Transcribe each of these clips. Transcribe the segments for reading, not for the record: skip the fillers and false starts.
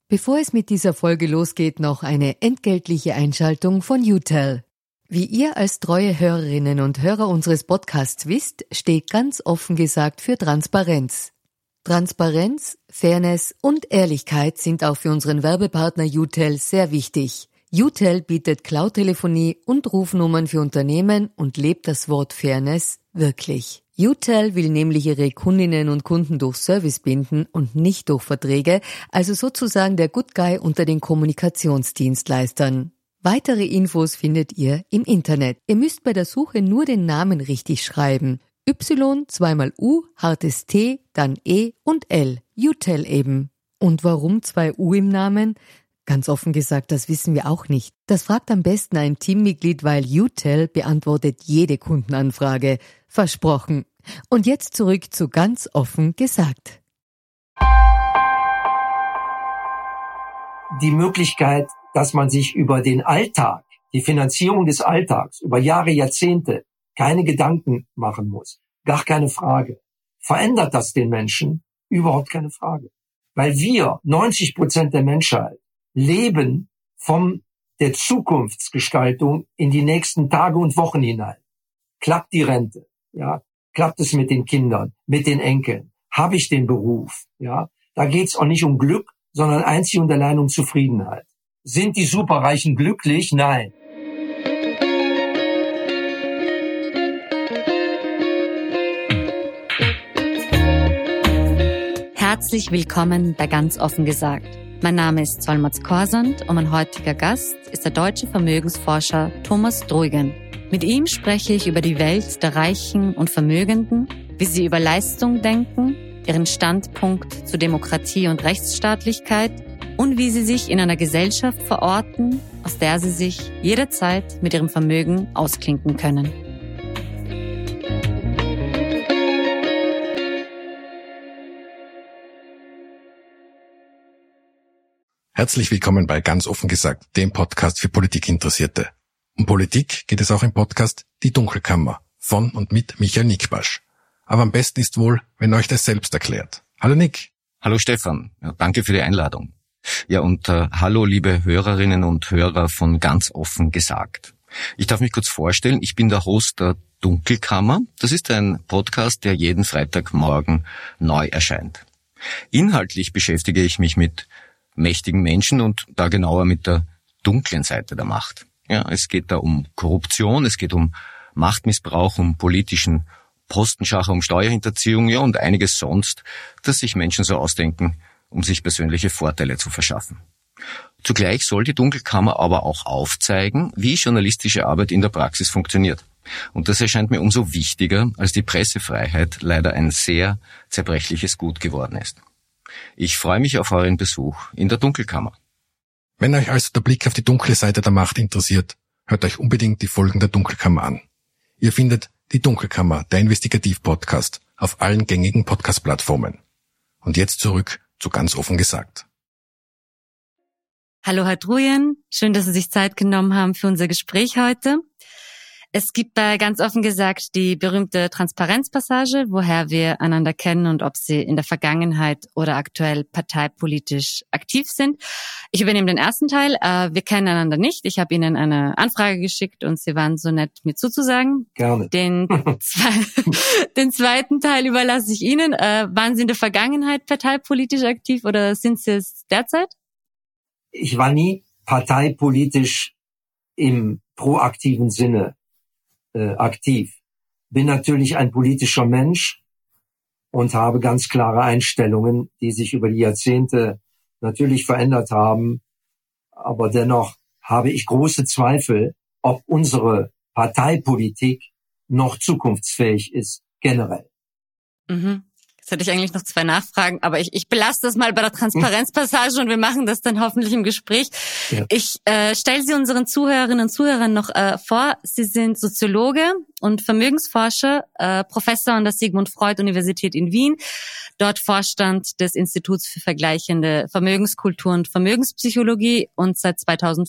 Bevor es mit dieser Folge losgeht, noch eine entgeltliche Einschaltung von UTEL. Wie ihr als treue Hörerinnen und Hörer unseres Podcasts wisst, steht ganz offen gesagt für Transparenz. Transparenz, Fairness und Ehrlichkeit sind auch für unseren Werbepartner UTEL sehr wichtig. UTEL bietet Cloud-Telefonie und Rufnummern für Unternehmen und lebt das Wort Fairness wirklich. UTEL will nämlich ihre Kundinnen und Kunden durch Service binden und nicht durch Verträge, also sozusagen der Good Guy unter den Kommunikationsdienstleistern. Weitere Infos findet ihr im Internet. Ihr müsst bei der Suche nur den Namen richtig schreiben. Y, zweimal U, hartes T, dann E und L. UTEL eben. Und warum 2 U im Namen? Ganz offen gesagt, das wissen wir auch nicht. Das fragt am besten ein Teammitglied, weil UTEL beantwortet jede Kundenanfrage. Versprochen. Und jetzt zurück zu ganz offen gesagt. Die Möglichkeit, dass man sich über den Alltag, die Finanzierung des Alltags, über Jahre, Jahrzehnte keine Gedanken machen muss. Gar keine Frage. Verändert das den Menschen? Überhaupt keine Frage. Weil wir, 90% der Menschheit, leben von der Zukunftsgestaltung in die nächsten Tage und Wochen hinein. Klappt die Rente? Ja, klappt es mit den Kindern, mit den Enkeln? Habe ich den Beruf? Ja, da geht's auch nicht um Glück, sondern einzig und allein um Zufriedenheit. Sind die Superreichen glücklich? Nein. Herzlich willkommen bei Ganz offen gesagt. Mein Name ist Solmaz Korsand und mein heutiger Gast ist der deutsche Vermögensforscher Thomas Druygen. Mit ihm spreche ich über die Welt der Reichen und Vermögenden, wie sie über Leistung denken, ihren Standpunkt zu Demokratie und Rechtsstaatlichkeit und wie sie sich in einer Gesellschaft verorten, aus der sie sich jederzeit mit ihrem Vermögen ausklinken können. Herzlich willkommen bei Ganz offen gesagt, dem Podcast für Politikinteressierte. Um Politik geht es auch im Podcast Die Dunkelkammer von und mit Michael Nickbasch. Aber am besten ist wohl, wenn euch das selbst erklärt. Hallo Nick. Hallo Stefan, ja, danke für die Einladung. Ja, und hallo liebe Hörerinnen und Hörer von Ganz offen gesagt. Ich darf mich kurz vorstellen, ich bin der Host der Dunkelkammer. Das ist ein Podcast, der jeden Freitagmorgen neu erscheint. Inhaltlich beschäftige ich mich mit mächtigen Menschen und da genauer mit der dunklen Seite der Macht. Ja, es geht da um Korruption, es geht um Machtmissbrauch, um politischen Postenschacher, um Steuerhinterziehung, ja, und einiges sonst, das sich Menschen so ausdenken, um sich persönliche Vorteile zu verschaffen. Zugleich soll die Dunkelkammer aber auch aufzeigen, wie journalistische Arbeit in der Praxis funktioniert. Und das erscheint mir umso wichtiger, als die Pressefreiheit leider ein sehr zerbrechliches Gut geworden ist. Ich freue mich auf euren Besuch in der Dunkelkammer. Wenn euch also der Blick auf die dunkle Seite der Macht interessiert, hört euch unbedingt die Folgen der Dunkelkammer an. Ihr findet die Dunkelkammer, der Investigativ-Podcast, auf allen gängigen Podcast-Plattformen. Und jetzt zurück zu Ganz offen gesagt. Hallo Herr Druygen, schön, dass Sie sich Zeit genommen haben für unser Gespräch heute. Es gibt bei Ganz offen gesagt die berühmte Transparenzpassage, woher wir einander kennen und ob Sie in der Vergangenheit oder aktuell parteipolitisch aktiv sind. Ich übernehme den ersten Teil. Wir kennen einander nicht. Ich habe Ihnen eine Anfrage geschickt und Sie waren so nett, mir zuzusagen. Gerne. Den zweiten Teil überlasse ich Ihnen. Waren Sie in der Vergangenheit parteipolitisch aktiv oder sind Sie es derzeit? Ich war nie parteipolitisch im proaktiven Sinne aktiv. Bin natürlich ein politischer Mensch und habe ganz klare Einstellungen, die sich über die Jahrzehnte natürlich verändert haben. Aber dennoch habe ich große Zweifel, ob unsere Parteipolitik noch zukunftsfähig ist, generell. Mhm. Jetzt hätte ich eigentlich noch 2 Nachfragen, aber ich belasse das mal bei der Transparenzpassage und wir machen das dann hoffentlich im Gespräch. Ja. Ich stelle Sie unseren Zuhörerinnen und Zuhörern noch vor. Sie sind Soziologe und Vermögensforscher, Professor an der Sigmund Freud Universität in Wien, dort Vorstand des Instituts für vergleichende Vermögenskultur und Vermögenspsychologie und seit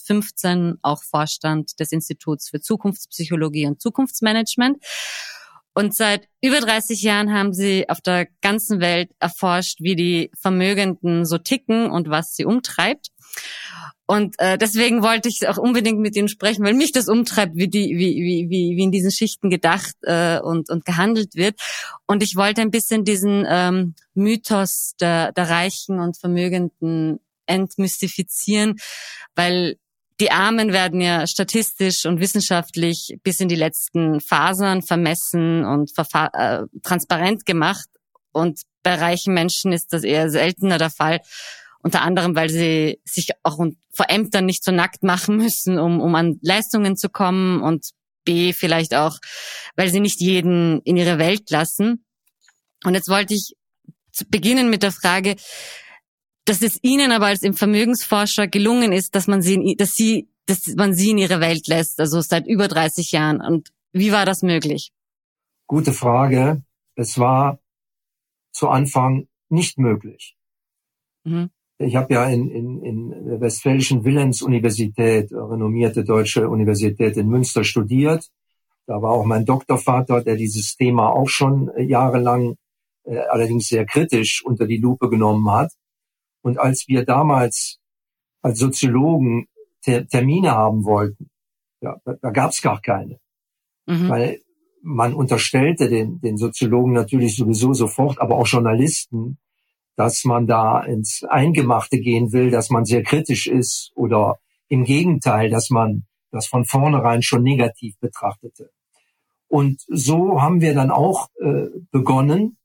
2015 auch Vorstand des Instituts für Zukunftspsychologie und Zukunftsmanagement. Und seit über 30 Jahren haben Sie auf der ganzen Welt erforscht, wie die Vermögenden so ticken und was sie umtreibt. Und deswegen wollte ich auch unbedingt mit Ihnen sprechen, weil mich das umtreibt, wie in diesen Schichten gedacht und gehandelt wird. Und ich wollte ein bisschen diesen Mythos der Reichen und Vermögenden entmystifizieren, weil die Armen werden ja statistisch und wissenschaftlich bis in die letzten Fasern vermessen und transparent gemacht. Und bei reichen Menschen ist das eher seltener der Fall. Unter anderem, weil sie sich auch vor Ämtern nicht so nackt machen müssen, um an Leistungen zu kommen. Und B, vielleicht auch, weil sie nicht jeden in ihre Welt lassen. Und jetzt wollte ich beginnen mit der Frage, dass es Ihnen aber als Vermögensforscher gelungen ist, dass man sie in ihre Welt lässt, also seit über 30 Jahren. Und wie war das möglich? Gute Frage. Es war zu Anfang nicht möglich. Mhm. Ich habe ja in der Westfälischen Wilhelms-Universität, renommierte deutsche Universität in Münster, studiert. Da war auch mein Doktorvater, der dieses Thema auch schon jahrelang, allerdings sehr kritisch unter die Lupe genommen hat. Und als wir damals als Soziologen Termine haben wollten, ja, da gab es gar keine. Weil man unterstellte den Soziologen natürlich sowieso sofort, aber auch Journalisten, dass man da ins Eingemachte gehen will, dass man sehr kritisch ist oder im Gegenteil, dass man das von vornherein schon negativ betrachtete. Und so haben wir dann auch begonnen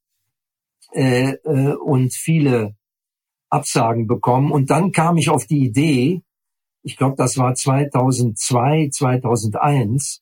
und viele Absagen bekommen. Und dann kam ich auf die Idee, ich glaube, das war 2002, 2001,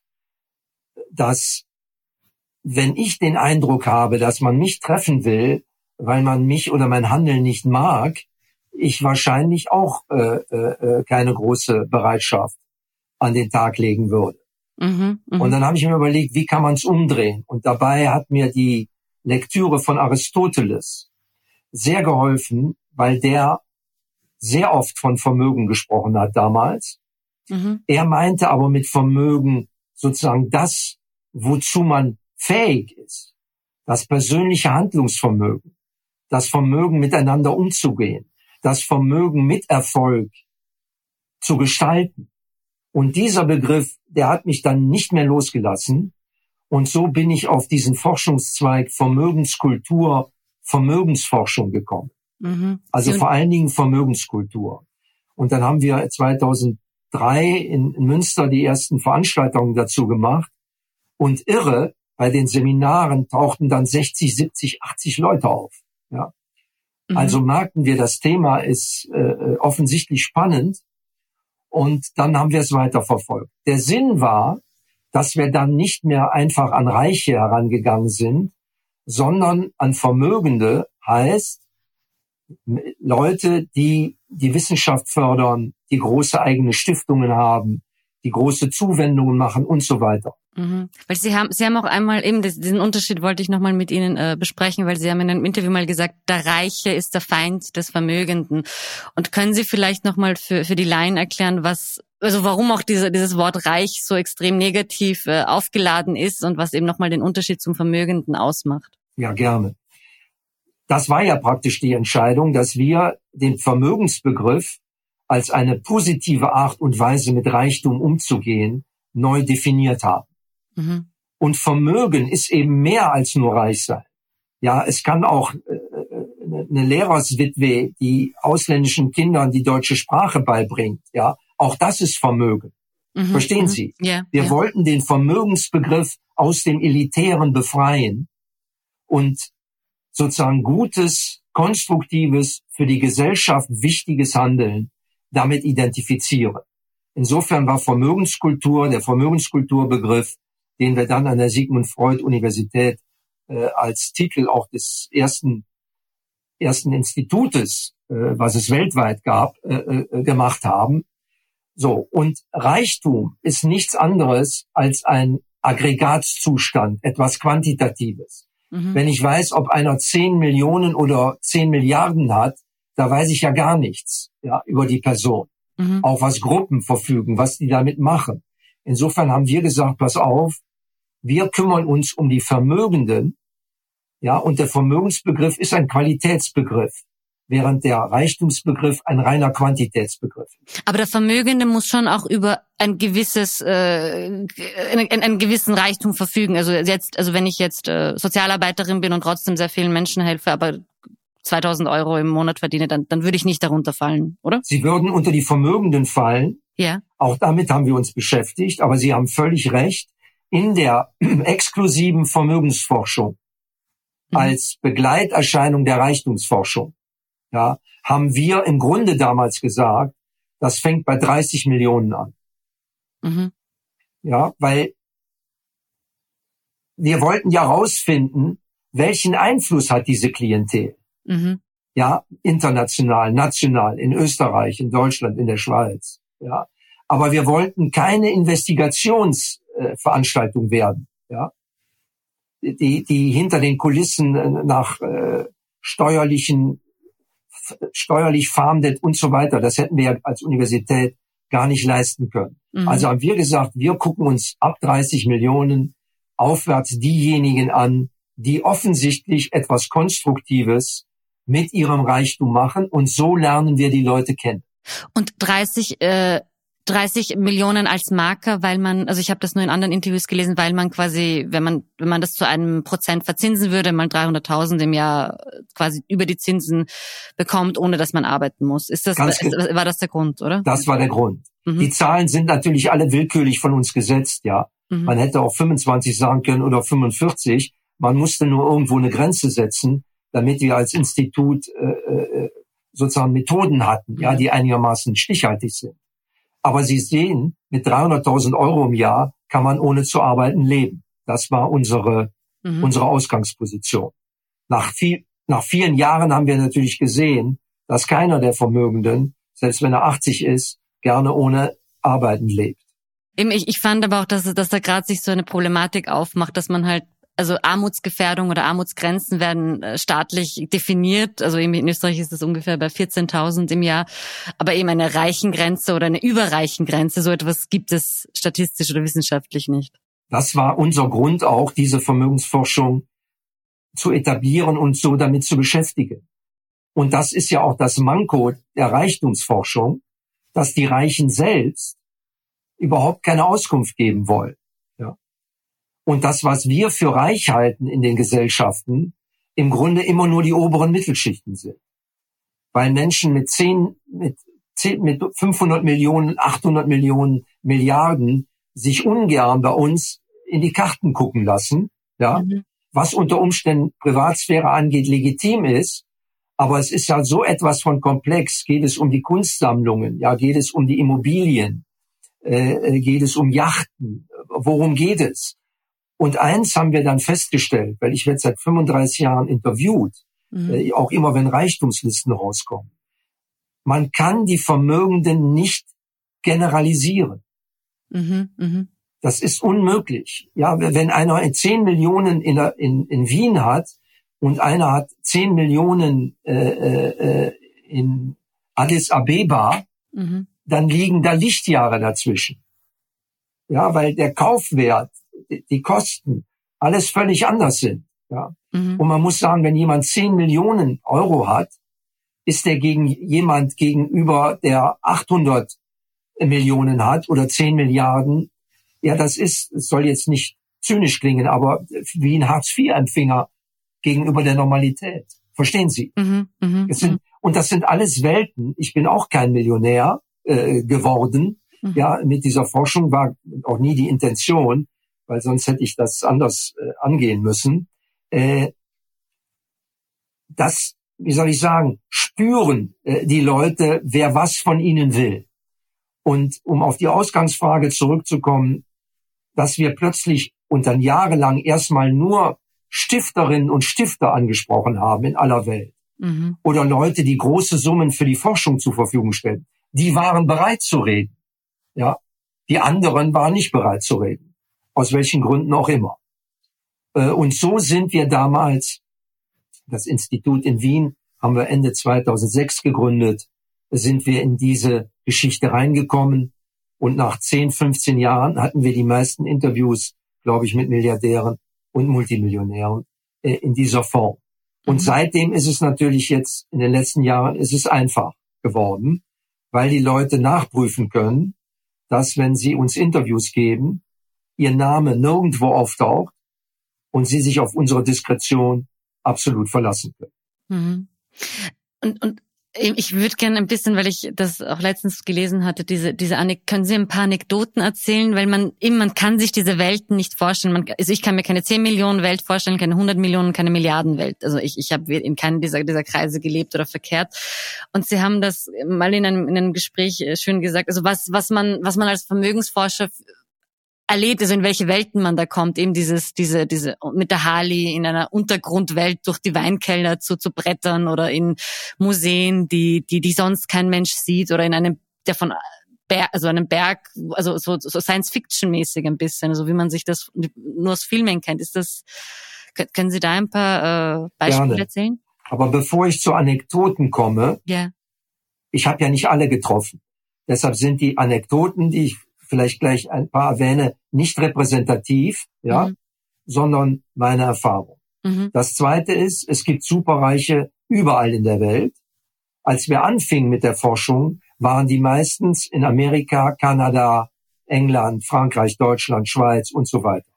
dass wenn ich den Eindruck habe, dass man mich treffen will, weil man mich oder mein Handeln nicht mag, ich wahrscheinlich auch keine große Bereitschaft an den Tag legen würde. Und dann habe ich mir überlegt, wie kann man es umdrehen? Und dabei hat mir die Lektüre von Aristoteles sehr geholfen, weil der sehr oft von Vermögen gesprochen hat damals. Er meinte aber mit Vermögen sozusagen das, wozu man fähig ist. Das persönliche Handlungsvermögen. Das Vermögen, miteinander umzugehen, das Vermögen mit Erfolg zu gestalten. Und dieser Begriff, der hat mich dann nicht mehr losgelassen. Und so bin ich auf diesen Forschungszweig Vermögenskultur, Vermögensforschung gekommen. Also vor allen Dingen Vermögenskultur. Und dann haben wir 2003 in Münster die ersten Veranstaltungen dazu gemacht. Und irre, bei den Seminaren tauchten dann 60, 70, 80 Leute auf. Ja. Also merkten wir, das Thema ist offensichtlich spannend und dann haben wir es weiterverfolgt. Der Sinn war, dass wir dann nicht mehr einfach an Reiche herangegangen sind, sondern an Vermögende, heißt Leute, die die Wissenschaft fördern, die große eigene Stiftungen haben, die große Zuwendungen machen und so weiter. Weil Sie haben auch einmal eben diesen Unterschied wollte ich nochmal mit Ihnen besprechen, weil Sie haben in einem Interview mal gesagt, der Reiche ist der Feind des Vermögenden. Und können Sie vielleicht nochmal für die Laien erklären, warum auch dieses Wort reich so extrem negativ aufgeladen ist und was eben nochmal den Unterschied zum Vermögenden ausmacht? Ja, gerne. Das war ja praktisch die Entscheidung, dass wir den Vermögensbegriff als eine positive Art und Weise mit Reichtum umzugehen neu definiert haben. Und Vermögen ist eben mehr als nur reich sein. Ja, es kann auch eine Lehrerswitwe, die ausländischen Kindern die deutsche Sprache beibringt. Ja, auch das ist Vermögen. Verstehen Sie? Yeah, wir wollten den Vermögensbegriff aus dem Elitären befreien und sozusagen gutes, konstruktives, für die Gesellschaft wichtiges Handeln damit identifizieren. Insofern war Vermögenskultur, der Vermögenskulturbegriff, den wir dann an der Sigmund Freud Universität als Titel auch des ersten Institutes, was es weltweit gab, gemacht haben. So, und Reichtum ist nichts anderes als ein Aggregatzustand, etwas Quantitatives. Wenn ich weiß, ob einer 10 Millionen oder 10 Milliarden hat, da weiß ich ja gar nichts, ja, über die Person. Auch was Gruppen verfügen, was die damit machen. Insofern haben wir gesagt, pass auf, Wir kümmern uns um die Vermögenden, ja, und der Vermögensbegriff ist ein Qualitätsbegriff, während der Reichtumsbegriff ein reiner Quantitätsbegriff ist. Aber der Vermögende muss schon auch über ein gewisses, einen gewissen Reichtum verfügen. Also wenn ich jetzt Sozialarbeiterin bin und trotzdem sehr vielen Menschen helfe, aber 2.000 € im Monat verdiene, dann würde ich nicht darunter fallen, oder? Sie würden unter die Vermögenden fallen. Ja. Auch damit haben wir uns beschäftigt, aber Sie haben völlig recht. In der exklusiven Vermögensforschung als Begleiterscheinung der Reichtumsforschung, ja, haben wir im Grunde damals gesagt, das fängt bei 30 Millionen an. Mhm. Ja, weil wir wollten ja rausfinden, welchen Einfluss hat diese Klientel. Mhm. Ja, international, national, in Österreich, in Deutschland, in der Schweiz. Ja, aber wir wollten keine Investigationsveranstaltung werden. Ja, die hinter den Kulissen nach steuerlich fahndet und so weiter. Das hätten wir als Universität gar nicht leisten können. Mhm. Also haben wir gesagt, wir gucken uns ab 30 Millionen aufwärts diejenigen an, die offensichtlich etwas Konstruktives mit ihrem Reichtum machen, und so lernen wir die Leute kennen. Und 30 Millionen als Marker, weil man, also ich habe das nur in anderen Interviews gelesen, weil man quasi, wenn man das zu einem Prozent verzinsen würde, mal 300.000 im Jahr quasi über die Zinsen bekommt, ohne dass man arbeiten muss. War das der Grund, oder? Das war der Grund. Mhm. Die Zahlen sind natürlich alle willkürlich von uns gesetzt, ja. Mhm. Man hätte auch 25 sagen können oder 45. Man musste nur irgendwo eine Grenze setzen, damit wir als Institut sozusagen Methoden hatten, ja, die einigermaßen stichhaltig sind. Aber Sie sehen, mit 300.000 € im Jahr kann man ohne zu arbeiten leben. Das war unsere Ausgangsposition. Nach vielen Jahren haben wir natürlich gesehen, dass keiner der Vermögenden, selbst wenn er 80 ist, gerne ohne Arbeiten lebt. Ich fand aber auch, dass da gerade sich so eine Problematik aufmacht, dass man halt, also Armutsgefährdung oder Armutsgrenzen werden staatlich definiert. Also in Österreich ist das ungefähr bei 14.000 im Jahr. Aber eben eine Reichengrenze oder eine Überreichengrenze, so etwas gibt es statistisch oder wissenschaftlich nicht. Das war unser Grund auch, diese Vermögensforschung zu etablieren und so damit zu beschäftigen. Und das ist ja auch das Manko der Reichtumsforschung, dass die Reichen selbst überhaupt keine Auskunft geben wollen. Und das, was wir für reich halten in den Gesellschaften, im Grunde immer nur die oberen Mittelschichten sind. Weil Menschen mit 500 Millionen, 800 Millionen, Milliarden sich ungern bei uns in die Karten gucken lassen, ja, was unter Umständen Privatsphäre angeht, legitim ist. Aber es ist ja so etwas von komplex. Geht es um die Kunstsammlungen, ja, geht es um die Immobilien, geht es um Yachten, worum geht es? Und eins haben wir dann festgestellt, weil ich werde seit 35 Jahren interviewt, auch immer wenn Reichtumslisten rauskommen. Man kann die Vermögenden nicht generalisieren. Das ist unmöglich. Ja, wenn einer 10 Millionen in Wien hat und einer hat 10 Millionen in Addis Abeba, dann liegen da Lichtjahre dazwischen. Ja, weil der Kaufwert, die Kosten, alles völlig anders sind. Ja. Und man muss sagen, wenn jemand 10 Millionen € hat, ist der jemand gegenüber, der 800 Millionen hat oder 10 Milliarden. Ja, das soll jetzt nicht zynisch klingen, aber wie ein Hartz-IV-Empfänger gegenüber der Normalität. Verstehen Sie? Und das sind alles Welten. Ich bin auch kein Millionär geworden. Ja, mit dieser Forschung war auch nie die Intention, weil sonst hätte ich das anders angehen müssen. Das, wie soll ich sagen, spüren die Leute, wer was von ihnen will. Und um auf die Ausgangsfrage zurückzukommen, dass wir plötzlich und dann jahrelang erstmal nur Stifterinnen und Stifter angesprochen haben in aller Welt. Oder Leute, die große Summen für die Forschung zur Verfügung stellen. Die waren bereit zu reden. Ja, die anderen waren nicht bereit zu reden. Aus welchen Gründen auch immer. Und so sind wir damals, das Institut in Wien haben wir Ende 2006 gegründet, sind wir in diese Geschichte reingekommen und nach 10, 15 Jahren hatten wir die meisten Interviews glaube ich, mit Milliardären und Multimillionären in dieser Form. Und seitdem ist es natürlich jetzt, in den letzten Jahren, ist es einfach geworden, weil die Leute nachprüfen können, dass, wenn sie uns Interviews geben, ihr Name nirgendwo auftaucht und sie sich auf unsere Diskretion absolut verlassen können. Und ich würde gerne ein bisschen, weil ich das auch letztens gelesen hatte, können Sie ein paar Anekdoten erzählen, weil man kann sich diese Welten nicht vorstellen. Also ich kann mir keine 10 Millionen Welt vorstellen, keine 100 Millionen, keine Milliardenwelt. Also ich habe in keinem dieser Kreise gelebt oder verkehrt. Und Sie haben das mal in einem Gespräch schön gesagt. Also was man als Vermögensforscher erlebt, also in welche Welten man da kommt, eben diese mit der Harley in einer Untergrundwelt durch die Weinkeller zu brettern oder in Museen, die sonst kein Mensch sieht, oder in einem einem Berg, also so Science-Fiction-mäßig ein bisschen, also wie man sich das nur aus Filmen kennt. Können Sie da ein paar Beispiele erzählen? Aber bevor ich zu Anekdoten komme, ich habe ja nicht alle getroffen. Deshalb sind die Anekdoten, die ich vielleicht gleich ein paar erwähne, nicht repräsentativ, sondern meine Erfahrung. Das Zweite ist, es gibt Superreiche überall in der Welt. Als wir anfingen mit der Forschung, waren die meistens in Amerika, Kanada, England, Frankreich, Deutschland, Schweiz und so weiter.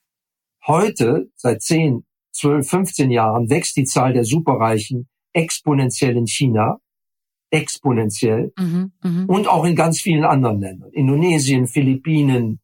Heute, seit 10, 12, 15 Jahren, wächst die Zahl der Superreichen exponentiell in China, exponentiell, und auch in ganz vielen anderen Ländern. Indonesien, Philippinen,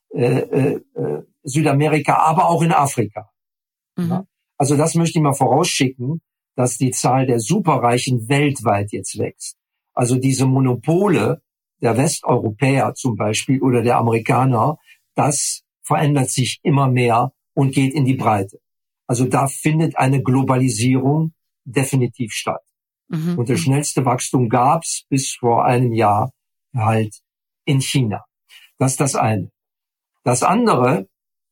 Südamerika, aber auch in Afrika. Ja? Also das möchte ich mal vorausschicken, dass die Zahl der Superreichen weltweit jetzt wächst. Also diese Monopole der Westeuropäer zum Beispiel oder der Amerikaner, das verändert sich immer mehr und geht in die Breite. Also da findet eine Globalisierung definitiv statt. Und das schnellste Wachstum gab's bis vor einem Jahr halt in China. Das ist das eine. Das andere,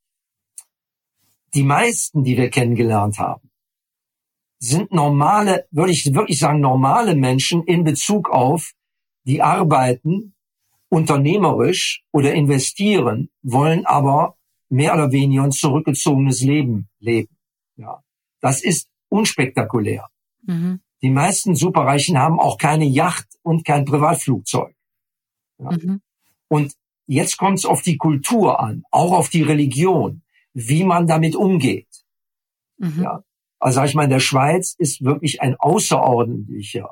die meisten, die wir kennengelernt haben, sind normale, würde ich wirklich sagen, normale Menschen in Bezug auf, die arbeiten unternehmerisch oder investieren, wollen aber mehr oder weniger ein zurückgezogenes Leben leben. Ja, das ist unspektakulär. Die meisten Superreichen haben auch keine Yacht und kein Privatflugzeug. Ja. Und jetzt kommt es auf die Kultur an, auch auf die Religion, wie man damit umgeht. Ja. Also sag ich mal, in der Schweiz ist wirklich eine außerordentliche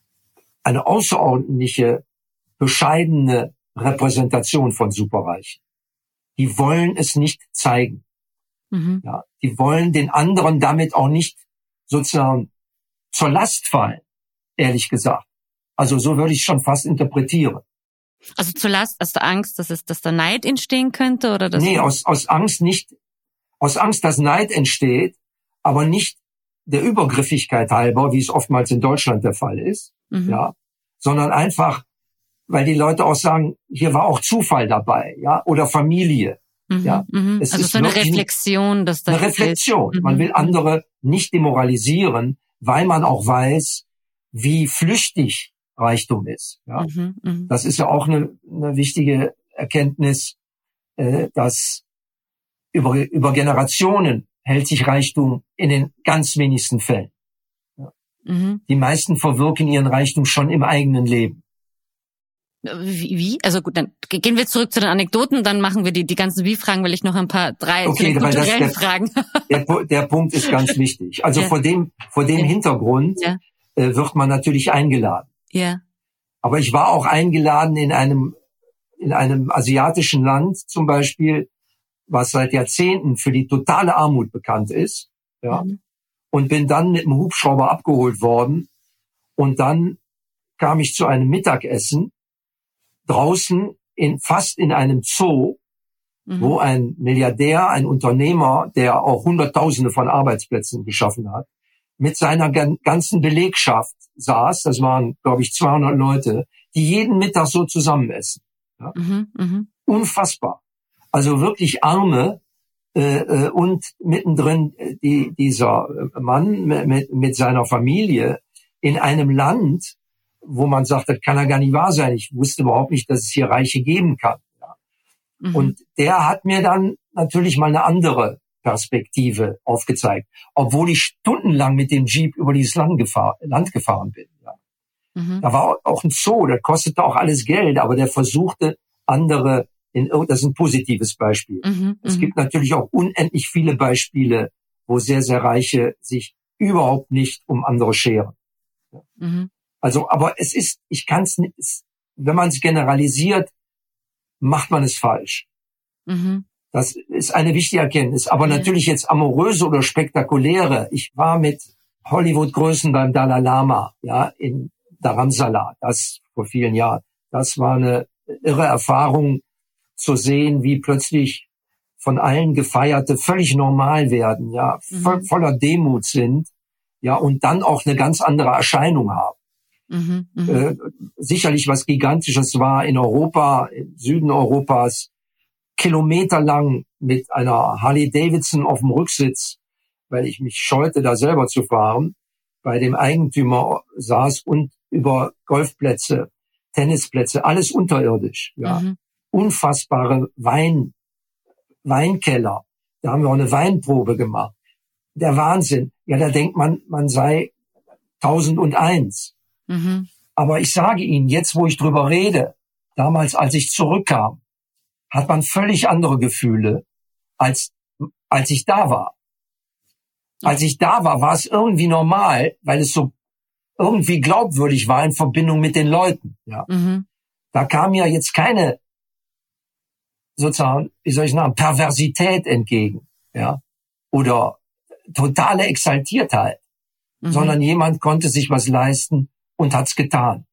bescheidene Repräsentation von Superreichen. Die wollen es nicht zeigen. Ja. Die wollen den anderen damit auch nicht sozusagen zur Last fallen, ehrlich gesagt. Also so würde ich schon fast interpretieren. Also zur Last, aus der Angst, dass da Neid entstehen könnte, oder das? Nee, aus Angst nicht. Aus Angst, dass Neid entsteht, aber nicht der Übergriffigkeit halber, wie es oftmals in Deutschland der Fall ist, ja, sondern einfach, weil die Leute auch sagen, hier war auch Zufall dabei, ja, oder Familie. Ja, es also ist so eine Reflexion, dass da eine Reflexion. Man will andere nicht demoralisieren, weil man auch weiß, wie flüchtig Reichtum ist. Ja? Das ist ja auch eine wichtige Erkenntnis, dass über Generationen hält sich Reichtum in den ganz wenigsten Fällen. Ja? Die meisten verwirken ihren Reichtum schon im eigenen Leben. Wie? Also gut, dann gehen wir zurück zu den Anekdoten, dann machen wir die ganzen Wie-Fragen, weil ich noch drei kulturellen Fragen. Der Punkt ist ganz wichtig. Also vor dem Hintergrund wird man natürlich eingeladen. Ja. Aber ich war auch eingeladen in einem asiatischen Land zum Beispiel, was seit Jahrzehnten für die totale Armut bekannt ist. Ja. Und bin dann mit dem Hubschrauber abgeholt worden. Und dann kam ich zu einem Mittagessen draußen fast in einem Zoo, wo ein Milliardär, ein Unternehmer, der auch Hunderttausende von Arbeitsplätzen geschaffen hat, mit seiner ganzen Belegschaft saß. Das waren, glaube ich, 200 Leute, die jeden Mittag so zusammen essen. Ja? Unfassbar. Also wirklich Arme und mittendrin dieser Mann mit seiner Familie in einem Land, wo man sagt, das kann ja gar nicht wahr sein. Ich wusste überhaupt nicht, dass es hier Reiche geben kann. Ja. Und der hat mir dann natürlich mal eine andere Perspektive aufgezeigt, obwohl ich stundenlang mit dem Jeep über dieses Land gefahren bin. Ja. Da war auch ein Zoo, das kostete auch alles Geld, aber der versuchte andere, das ist ein positives Beispiel. Es gibt natürlich auch unendlich viele Beispiele, wo sehr, sehr Reiche sich überhaupt nicht um andere scheren. Ja. Also, aber ich kann es nicht, wenn man es generalisiert, macht man es falsch. Das ist eine wichtige Erkenntnis. Aber natürlich jetzt amoröse oder spektakuläre. Ich war mit Hollywood-Größen beim Dalai Lama, ja, in Dharamsala, das vor vielen Jahren. Das war eine irre Erfahrung, zu sehen, wie plötzlich von allen Gefeierte völlig normal werden, ja, voller Demut sind, ja, und dann auch eine ganz andere Erscheinung haben. Sicherlich was Gigantisches war in Europa, im Süden Europas, kilometerlang mit einer Harley Davidson auf dem Rücksitz, weil ich mich scheute, da selber zu fahren, bei dem Eigentümer saß und über Golfplätze, Tennisplätze, alles unterirdisch, ja. Unfassbare Weinkeller. Da haben wir auch eine Weinprobe gemacht. Der Wahnsinn. Ja, da denkt man, man sei 1001. Aber ich sage Ihnen, jetzt wo ich drüber rede, damals als ich zurückkam, hat man völlig andere Gefühle, als ich da war. Als ich da war, war es irgendwie normal, weil es so irgendwie glaubwürdig war in Verbindung mit den Leuten. Ja. Da kam ja jetzt keine, sozusagen, wie soll ich sagen, Perversität entgegen, ja, oder totale Exaltiertheit, sondern jemand konnte sich was leisten und hat's getan.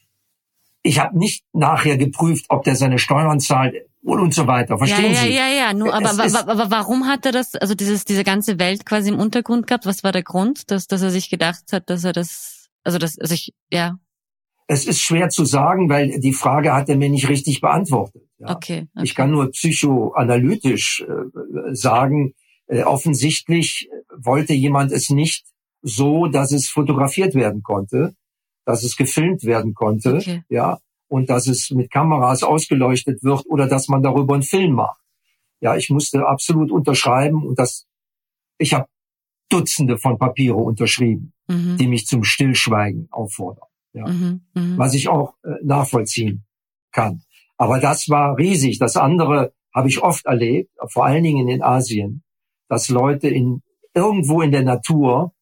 Ich habe nicht nachher geprüft, ob der seine Steuern zahlt und so weiter. Verstehen Sie? Ja. Nur, aber warum hat er das, also diese ganze Welt quasi im Untergrund gehabt? Was war der Grund, dass er sich gedacht hat, dass er das, ja. Es ist schwer zu sagen, weil die Frage hat er mir nicht richtig beantwortet. Ja. Okay. Ich kann nur psychoanalytisch sagen, offensichtlich wollte jemand es nicht so, dass es fotografiert werden konnte, dass es gefilmt werden konnte, ja, und dass es mit Kameras ausgeleuchtet wird oder dass man darüber einen Film macht. Ja, ich musste absolut unterschreiben und ich habe Dutzende von Papiere unterschrieben, die mich zum Stillschweigen auffordern. Ja, was ich auch nachvollziehen kann. Aber das war riesig. Das andere habe ich oft erlebt, vor allen Dingen in Asien, dass Leute irgendwo in der Natur,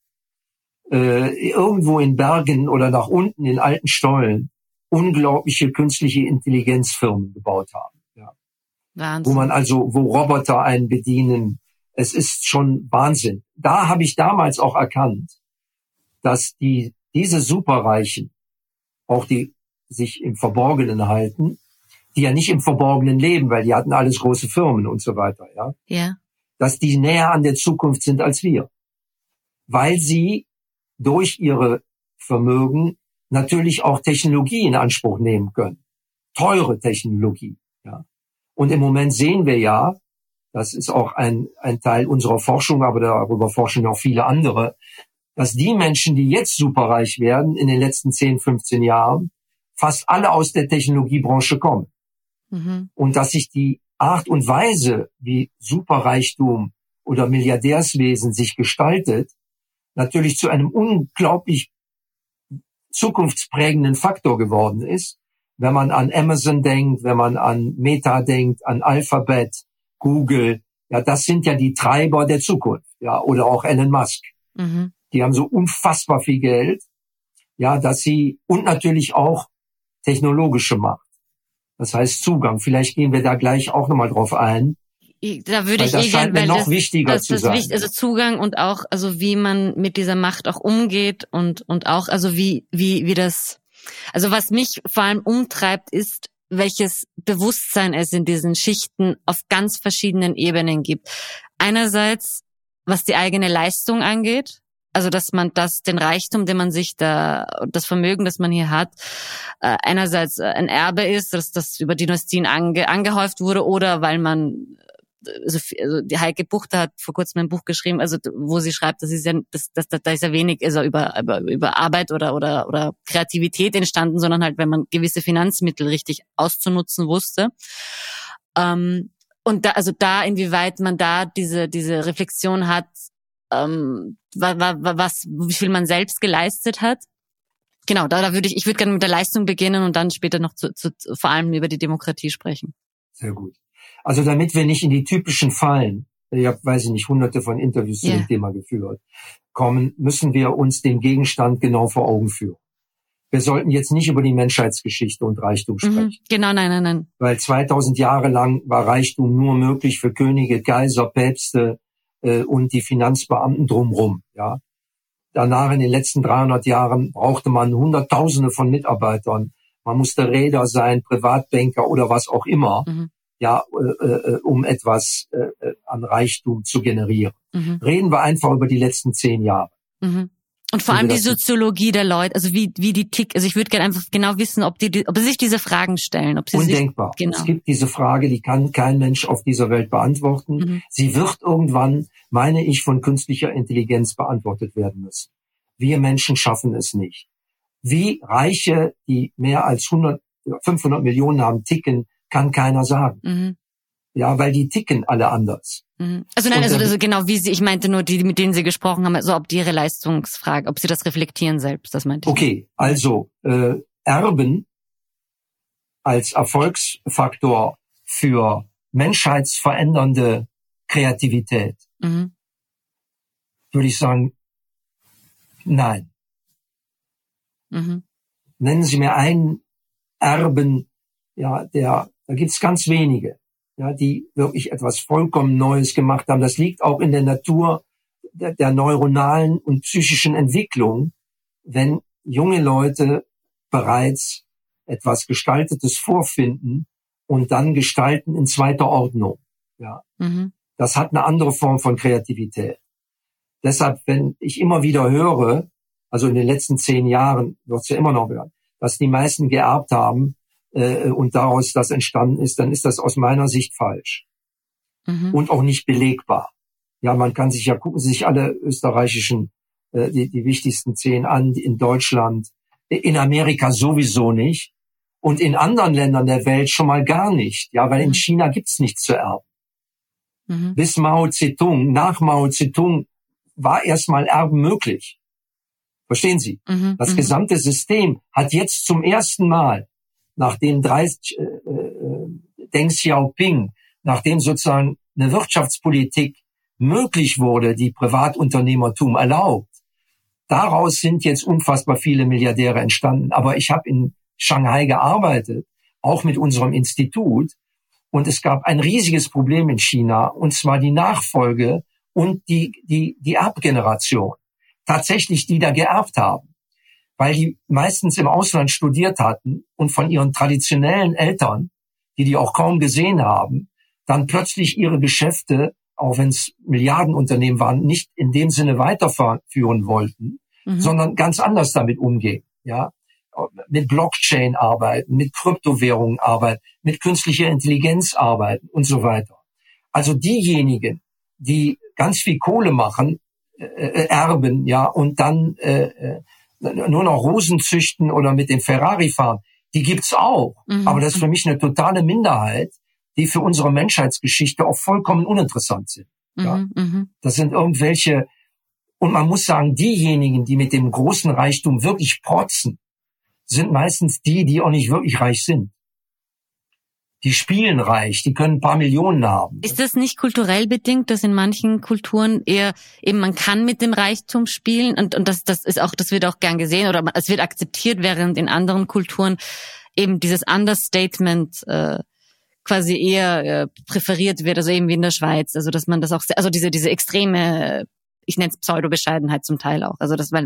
irgendwo in Bergen oder nach unten in alten Stollen unglaubliche künstliche Intelligenzfirmen gebaut haben. Ja. Wahnsinn. Wo Roboter einen bedienen. Es ist schon Wahnsinn. Da habe ich damals auch erkannt, dass diese Superreichen, auch die sich im Verborgenen halten, die ja nicht im Verborgenen leben, weil die hatten alles große Firmen und so weiter, ja. Ja. Dass die näher an der Zukunft sind als wir. Weil sie durch ihre Vermögen natürlich auch Technologie in Anspruch nehmen können. Teure Technologie, ja. Und im Moment sehen wir ja, das ist auch ein Teil unserer Forschung, aber darüber forschen auch viele andere, dass die Menschen, die jetzt superreich werden, in den letzten 10, 15 Jahren, fast alle aus der Technologiebranche kommen. Und dass sich die Art und Weise, wie Superreichtum oder Milliardärswesen sich gestaltet, natürlich zu einem unglaublich zukunftsprägenden Faktor geworden ist, wenn man an Amazon denkt, wenn man an Meta denkt, an Alphabet, Google, ja, das sind ja die Treiber der Zukunft, ja, oder auch Elon Musk. Die haben so unfassbar viel Geld, ja, und natürlich auch technologische Macht. Das heißt Zugang. Vielleicht gehen wir da gleich auch nochmal drauf ein. Da würde ich scheint mir noch wichtiger zu sein. Also Zugang und auch, also wie man mit dieser Macht auch umgeht und auch, also wie das, also was mich vor allem umtreibt, ist, welches Bewusstsein es in diesen Schichten auf ganz verschiedenen Ebenen gibt. Einerseits, was die eigene Leistung angeht, also dass man den Reichtum, den man sich das Vermögen, das man hier hat, einerseits ein Erbe ist, dass das über Dynastien angehäuft wurde, oder weil man, also die Heike Buchter hat vor kurzem ein Buch geschrieben, also wo sie schreibt, das ist ja, da ist ja wenig, also über Arbeit oder Kreativität entstanden, sondern halt, wenn man gewisse Finanzmittel richtig auszunutzen wusste. Und da inwieweit man da diese Reflexion hat, wie viel man selbst geleistet hat. Genau, ich würde gerne mit der Leistung beginnen und dann später noch vor allem über die Demokratie sprechen. Sehr gut. Also damit wir nicht in die typischen Fallen, ich habe, weiß ich nicht, hunderte von Interviews zu dem Thema geführt, kommen, müssen wir uns den Gegenstand genau vor Augen führen. Wir sollten jetzt nicht über die Menschheitsgeschichte und Reichtum sprechen. Genau, nein. Weil 2000 Jahre lang war Reichtum nur möglich für Könige, Kaiser, Päpste und die Finanzbeamten drumherum. Ja. Danach in den letzten 300 Jahren brauchte man Hunderttausende von Mitarbeitern. Man musste Reeder sein, Privatbanker oder was auch immer, um etwas an Reichtum zu generieren. Reden wir einfach über die letzten 10 Jahre. Und vor allem die Soziologie der Leute, also wie die ticken. Also ich würde gerne einfach genau wissen, ob sie sich diese Fragen stellen. Ob sie undenkbar. Es gibt diese Frage, die kann kein Mensch auf dieser Welt beantworten. Sie wird irgendwann, meine ich, von künstlicher Intelligenz beantwortet werden müssen. Wir Menschen schaffen es nicht. Wie Reiche, die mehr als 500 Millionen haben, ticken, kann keiner sagen. Ja, weil die ticken alle anders. Also nein, also genau wie ich meinte nur die, mit denen Sie gesprochen haben, also ob die ihre Leistungsfrage, ob sie das reflektieren selbst, das meinte ich. Okay, also Erben als Erfolgsfaktor für menschheitsverändernde Kreativität, würde ich sagen, nein. Nennen Sie mir einen Erben, ja, da gibt's ganz wenige, ja, die wirklich etwas vollkommen Neues gemacht haben. Das liegt auch in der Natur der neuronalen und psychischen Entwicklung, wenn junge Leute bereits etwas Gestaltetes vorfinden und dann gestalten in zweiter Ordnung. Ja, das hat eine andere Form von Kreativität. Deshalb, wenn ich immer wieder höre, also in den letzten 10 Jahren wird es ja immer noch hören, dass die meisten geerbt haben und daraus das entstanden ist, dann ist das aus meiner Sicht falsch und auch nicht belegbar. Ja, man kann sich gucken Sie sich alle österreichischen, die wichtigsten 10 an, in Deutschland, in Amerika sowieso nicht und in anderen Ländern der Welt schon mal gar nicht. Ja, weil in China gibt's nichts zu erben. Bis Mao Zedong, nach Mao Zedong war erstmal Erben möglich. Verstehen Sie? Das gesamte System hat jetzt zum ersten Mal, nachdem Deng Xiaoping, nachdem sozusagen eine Wirtschaftspolitik möglich wurde, die Privatunternehmertum erlaubt, daraus sind jetzt unfassbar viele Milliardäre entstanden. Aber ich habe in Shanghai gearbeitet, auch mit unserem Institut, und es gab ein riesiges Problem in China, und zwar die Nachfolge und die Erbgeneration. Tatsächlich, die da geerbt haben, weil die meistens im Ausland studiert hatten und von ihren traditionellen Eltern, die auch kaum gesehen haben, dann plötzlich ihre Geschäfte, auch wenn es Milliardenunternehmen waren, nicht in dem Sinne weiterführen wollten, sondern ganz anders damit umgehen. Ja, mit Blockchain arbeiten, mit Kryptowährungen arbeiten, mit künstlicher Intelligenz arbeiten und so weiter. Also diejenigen, die ganz viel Kohle machen, erben, ja, und dann nur noch Rosen züchten oder mit dem Ferrari fahren, die gibt's auch. Aber das ist für mich eine totale Minderheit, die für unsere Menschheitsgeschichte auch vollkommen uninteressant sind. Ja. Das sind irgendwelche, und man muss sagen, diejenigen, die mit dem großen Reichtum wirklich protzen, sind meistens die auch nicht wirklich reich sind. Die spielen reich, die können ein paar Millionen haben. Ist das nicht kulturell bedingt, dass in manchen Kulturen eher eben man kann mit dem Reichtum spielen und das ist auch, das wird auch gern gesehen oder es wird akzeptiert, während in anderen Kulturen eben dieses Understatement quasi eher präferiert wird, also eben wie in der Schweiz, also dass man das auch, also diese extreme, ich nenne es Pseudo-Bescheidenheit zum Teil auch, also das, weil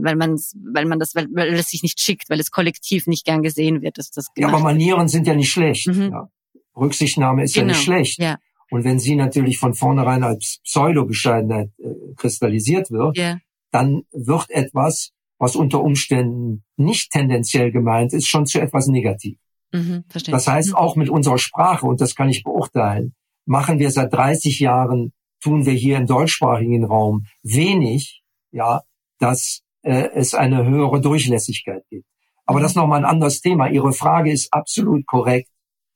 es sich nicht schickt, weil es kollektiv nicht gern gesehen wird, dass das ja, aber Manieren sind ja nicht schlecht. Ja. Rücksichtnahme ist ja nicht schlecht. Ja. Und wenn sie natürlich von vornherein als Pseudo-Bescheidenheit kristallisiert wird, dann wird etwas, was unter Umständen nicht tendenziell gemeint ist, schon zu etwas negativ. Verstehe. Das heißt, auch mit unserer Sprache, und das kann ich beurteilen, machen wir seit 30 Jahren, tun wir hier im deutschsprachigen Raum wenig, ja, dass es eine höhere Durchlässigkeit gibt. Aber das ist nochmal ein anderes Thema. Ihre Frage ist absolut korrekt.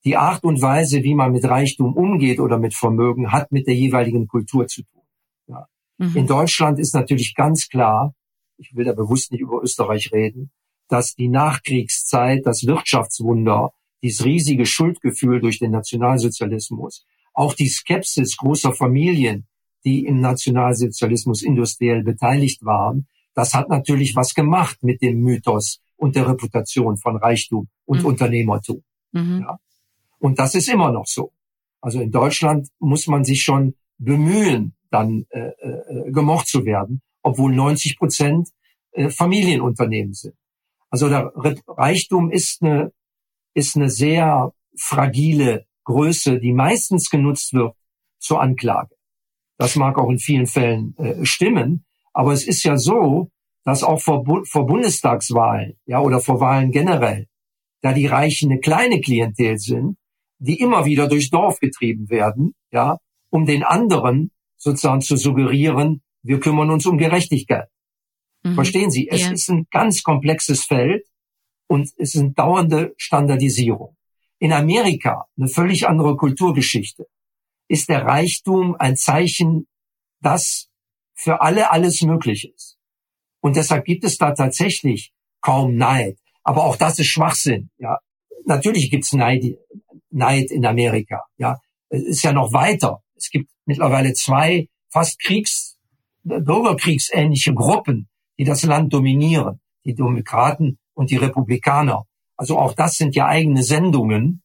die Art und Weise, wie man mit Reichtum umgeht oder mit Vermögen, hat mit der jeweiligen Kultur zu tun. Ja. In Deutschland ist natürlich ganz klar, ich will da bewusst nicht über Österreich reden, dass die Nachkriegszeit, das Wirtschaftswunder, dieses riesige Schuldgefühl durch den Nationalsozialismus, auch die Skepsis großer Familien, die im Nationalsozialismus industriell beteiligt waren, das hat natürlich was gemacht mit dem Mythos und der Reputation von Reichtum und Unternehmertum. Ja. Und das ist immer noch so. Also in Deutschland muss man sich schon bemühen, dann gemocht zu werden, obwohl 90% Familienunternehmen sind. Also der Reichtum ist eine sehr fragile Größe, die meistens genutzt wird zur Anklage. Das mag auch in vielen Fällen stimmen, aber es ist ja so, dass auch vor Bundestagswahlen, ja, oder vor Wahlen generell, da die Reichen eine kleine Klientel sind, die immer wieder durchs Dorf getrieben werden, ja, um den anderen sozusagen zu suggerieren, wir kümmern uns um Gerechtigkeit. Verstehen Sie? Es ist ein ganz komplexes Feld und es ist eine dauernde Standardisierung. In Amerika, eine völlig andere Kulturgeschichte, ist der Reichtum ein Zeichen, dass für alle alles möglich ist. Und deshalb gibt es da tatsächlich kaum Neid. Aber auch das ist Schwachsinn. Ja, natürlich gibt's Neid in Amerika. Ja, es ist ja noch weiter. Es gibt mittlerweile 2 fast bürgerkriegsähnliche Gruppen, die das Land dominieren. Die Demokraten und die Republikaner. Also auch das sind ja eigene Sendungen.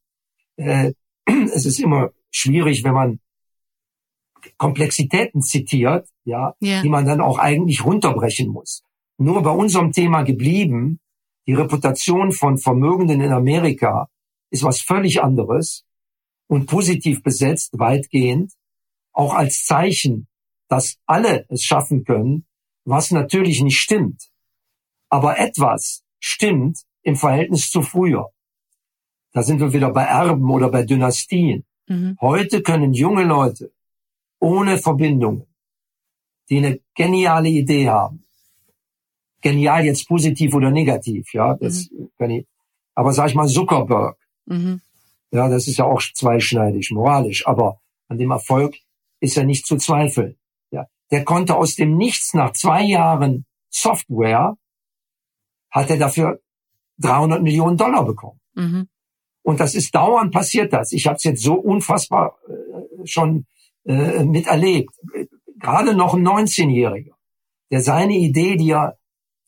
Es ist immer schwierig, wenn man Komplexitäten zitiert, die man dann auch eigentlich runterbrechen muss. Nur bei unserem Thema geblieben, die Reputation von Vermögenden in Amerika ist was völlig anderes und positiv besetzt, weitgehend, auch als Zeichen, dass alle es schaffen können, was natürlich nicht stimmt. Aber etwas stimmt im Verhältnis zu früher. Da sind wir wieder bei Erben oder bei Dynastien. Heute können junge Leute ohne Verbindungen, die eine geniale Idee haben, genial jetzt positiv oder negativ, ja, das kann ich, aber sag ich mal Zuckerberg, ja, das ist ja auch zweischneidig, moralisch, aber an dem Erfolg ist ja nicht zu zweifeln. Ja, der konnte aus dem Nichts nach 2 Jahren Software, hat er dafür $300 Millionen bekommen. Und das ist dauernd passiert das. Ich habe es jetzt so unfassbar schon miterlebt. Gerade noch ein 19-Jähriger, der seine Idee, die er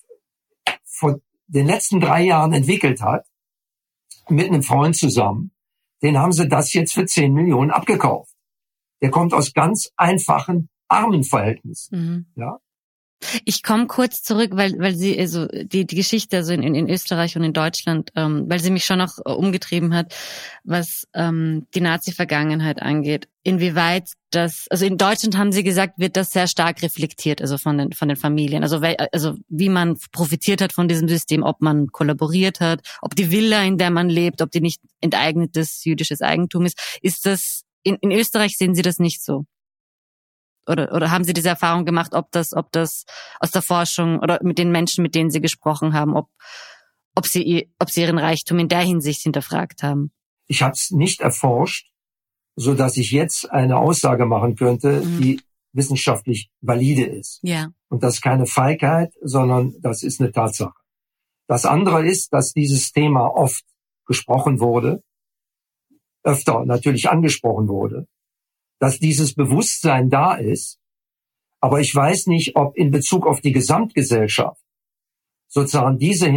vor den letzten 3 Jahren entwickelt hat, mit einem Freund zusammen, den haben sie das jetzt für 10 Millionen abgekauft. Der kommt aus ganz einfachen Armenverhältnissen. Ja. Ich komme kurz zurück, weil Sie also die Geschichte also in Österreich und in Deutschland, weil sie mich schon noch umgetrieben hat, was die Nazi-Vergangenheit angeht. Inwieweit das, also in Deutschland haben Sie gesagt, wird das sehr stark reflektiert, also von den Familien, also wie man profitiert hat von diesem System, ob man kollaboriert hat, ob die Villa, in der man lebt, ob die nicht enteignetes jüdisches Eigentum ist. Ist das in Österreich sehen Sie das nicht so? Oder haben Sie diese Erfahrung gemacht, ob das aus der Forschung oder mit den Menschen, mit denen Sie gesprochen haben, ob Sie ihren Reichtum in der Hinsicht hinterfragt haben? Ich habe es nicht erforscht, so dass ich jetzt eine Aussage machen könnte, die wissenschaftlich valide ist. Ja. Und das ist keine Feigheit, sondern das ist eine Tatsache. Das andere ist, dass dieses Thema oft gesprochen wurde, öfter natürlich angesprochen wurde, dass dieses Bewusstsein da ist, aber ich weiß nicht, ob in Bezug auf die Gesamtgesellschaft sozusagen diese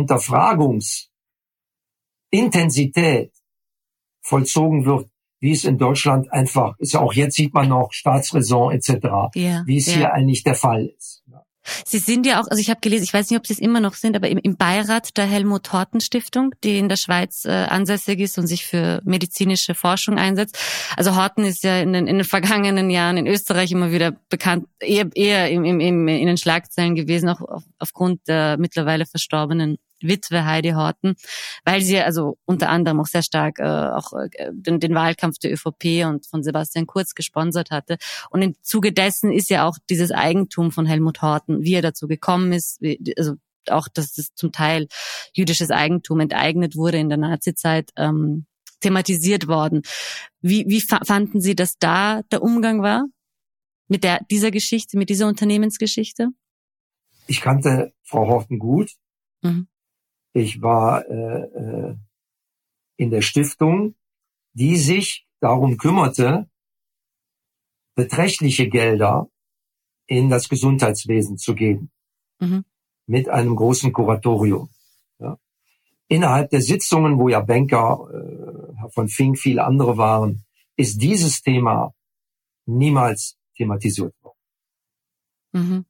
Hinterfragungsintensität vollzogen wird, wie es in Deutschland einfach ist. Ja, auch jetzt sieht man noch Staatsräson etc., wie es hier eigentlich der Fall ist. Ja. Sie sind ja auch, also ich habe gelesen, ich weiß nicht, ob Sie es immer noch sind, aber im Beirat der Helmut-Horten-Stiftung, die in der Schweiz ansässig ist und sich für medizinische Forschung einsetzt. Also Horten ist ja in den vergangenen Jahren in Österreich immer wieder bekannt, eher in den Schlagzeilen gewesen, auch aufgrund der mittlerweile verstorbenen Witwe Heidi Horten, weil sie also unter anderem auch sehr stark den Wahlkampf der ÖVP und von Sebastian Kurz gesponsert hatte. Und im Zuge dessen ist ja auch dieses Eigentum von Helmut Horten, wie er dazu gekommen ist, also auch, dass das zum Teil jüdisches Eigentum enteignet wurde in der Nazizeit, thematisiert worden. Wie fanden Sie, dass da der Umgang war mit dieser Geschichte, mit dieser Unternehmensgeschichte? Ich kannte Frau Horten gut. Mhm. Ich war in der Stiftung, die sich darum kümmerte, beträchtliche Gelder in das Gesundheitswesen zu geben. Mhm. Mit einem großen Kuratorium. Ja. Innerhalb der Sitzungen, wo ja Banker, Herr von Fink, viele andere waren, ist dieses Thema niemals thematisiert worden.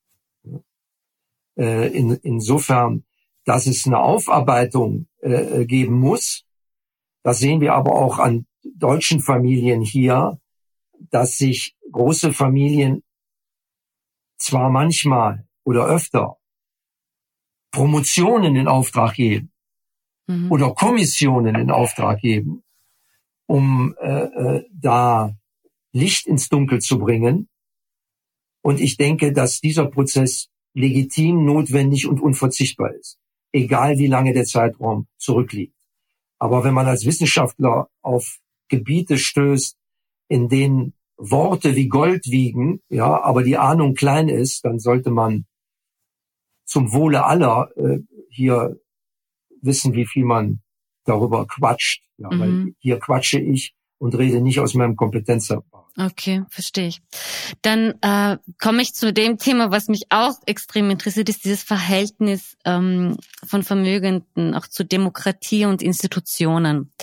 Mhm. Insofern, dass es eine Aufarbeitung geben muss, das sehen wir aber auch an deutschen Familien hier, dass sich große Familien zwar manchmal oder öfter Promotionen in Auftrag geben oder Kommissionen in Auftrag geben, um da Licht ins Dunkel zu bringen. Und ich denke, dass dieser Prozess legitim, notwendig und unverzichtbar ist, egal wie lange der Zeitraum zurückliegt. Aber wenn man als Wissenschaftler auf Gebiete stößt, in denen Worte wie Gold wiegen, ja, aber die Ahnung klein ist, dann sollte man zum Wohle aller hier wissen, wie viel man darüber quatscht. Ja, weil hier quatsche ich und rede nicht aus meinem Kompetenzbereich. Okay, verstehe ich. Dann komme ich zu dem Thema, was mich auch extrem interessiert, ist dieses Verhältnis von Vermögenden auch zu Demokratie und Institutionen.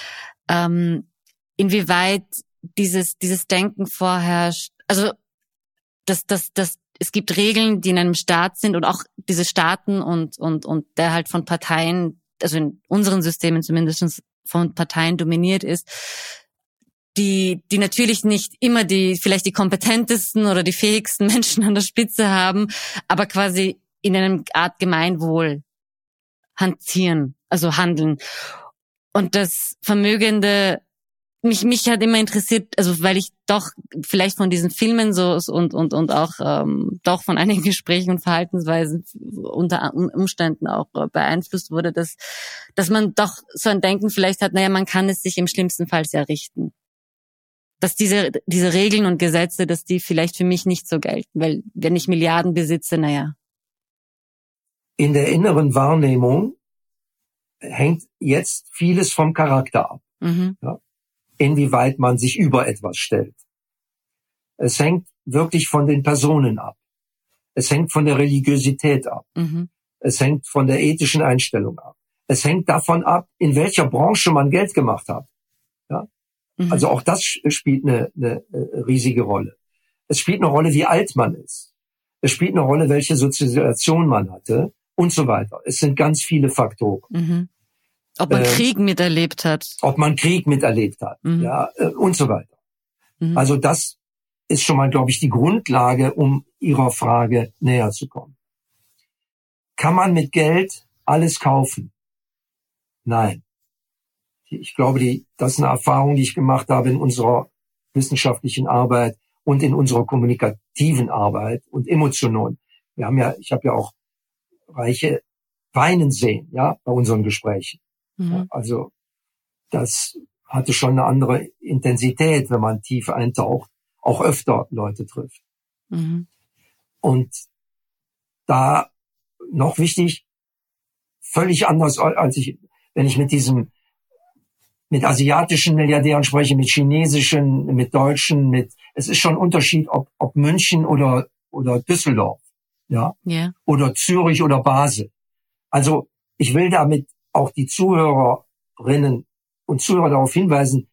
Inwieweit dieses Denken vorherrscht, also dass es gibt Regeln, die in einem Staat sind und auch diese Staaten und der halt von Parteien, also in unseren Systemen zumindest von Parteien dominiert ist, die natürlich nicht immer vielleicht die kompetentesten oder die fähigsten Menschen an der Spitze haben, aber quasi in einer Art Gemeinwohl hantieren, also handeln. Und das Vermögende, mich hat immer interessiert, also weil ich doch vielleicht von diesen Filmen so und auch doch von einigen Gesprächen und Verhaltensweisen unter Umständen auch beeinflusst wurde, dass man doch so ein Denken vielleicht hat, naja, man kann es sich im schlimmsten Fall ja richten. Dass diese Regeln und Gesetze, dass die vielleicht für mich nicht so gelten, weil wenn ich Milliarden besitze, naja. In der inneren Wahrnehmung hängt jetzt vieles vom Charakter ab. Ja, inwieweit man sich über etwas stellt. Es hängt wirklich von den Personen ab. Es hängt von der Religiosität ab. Es hängt von der ethischen Einstellung ab. Es hängt davon ab, in welcher Branche man Geld gemacht hat. Ja? Also auch das spielt eine riesige Rolle. Es spielt eine Rolle, wie alt man ist. Es spielt eine Rolle, welche Sozialisation man hatte und so weiter. Es sind ganz viele Faktoren. Ob man Krieg miterlebt hat. Ob man Krieg miterlebt hat, ja, und so weiter. Also das ist schon mal, glaube ich, die Grundlage, um Ihrer Frage näher zu kommen. Kann man mit Geld alles kaufen? Nein. Ich glaube, das ist eine Erfahrung, die ich gemacht habe in unserer wissenschaftlichen Arbeit und in unserer kommunikativen Arbeit und emotionalen. Ich habe ja auch Reiche weinen sehen, ja, bei unseren Gesprächen. Ja, also das hatte schon eine andere Intensität, wenn man tief eintaucht, auch öfter Leute trifft. Und da noch wichtig, völlig anders als wenn ich mit asiatischen Milliardären spreche, mit chinesischen, mit deutschen, es ist schon ein Unterschied, ob München oder Düsseldorf, ja, oder Zürich oder Basel. Also ich will damit auch die Zuhörerinnen und Zuhörer darauf hinweisen,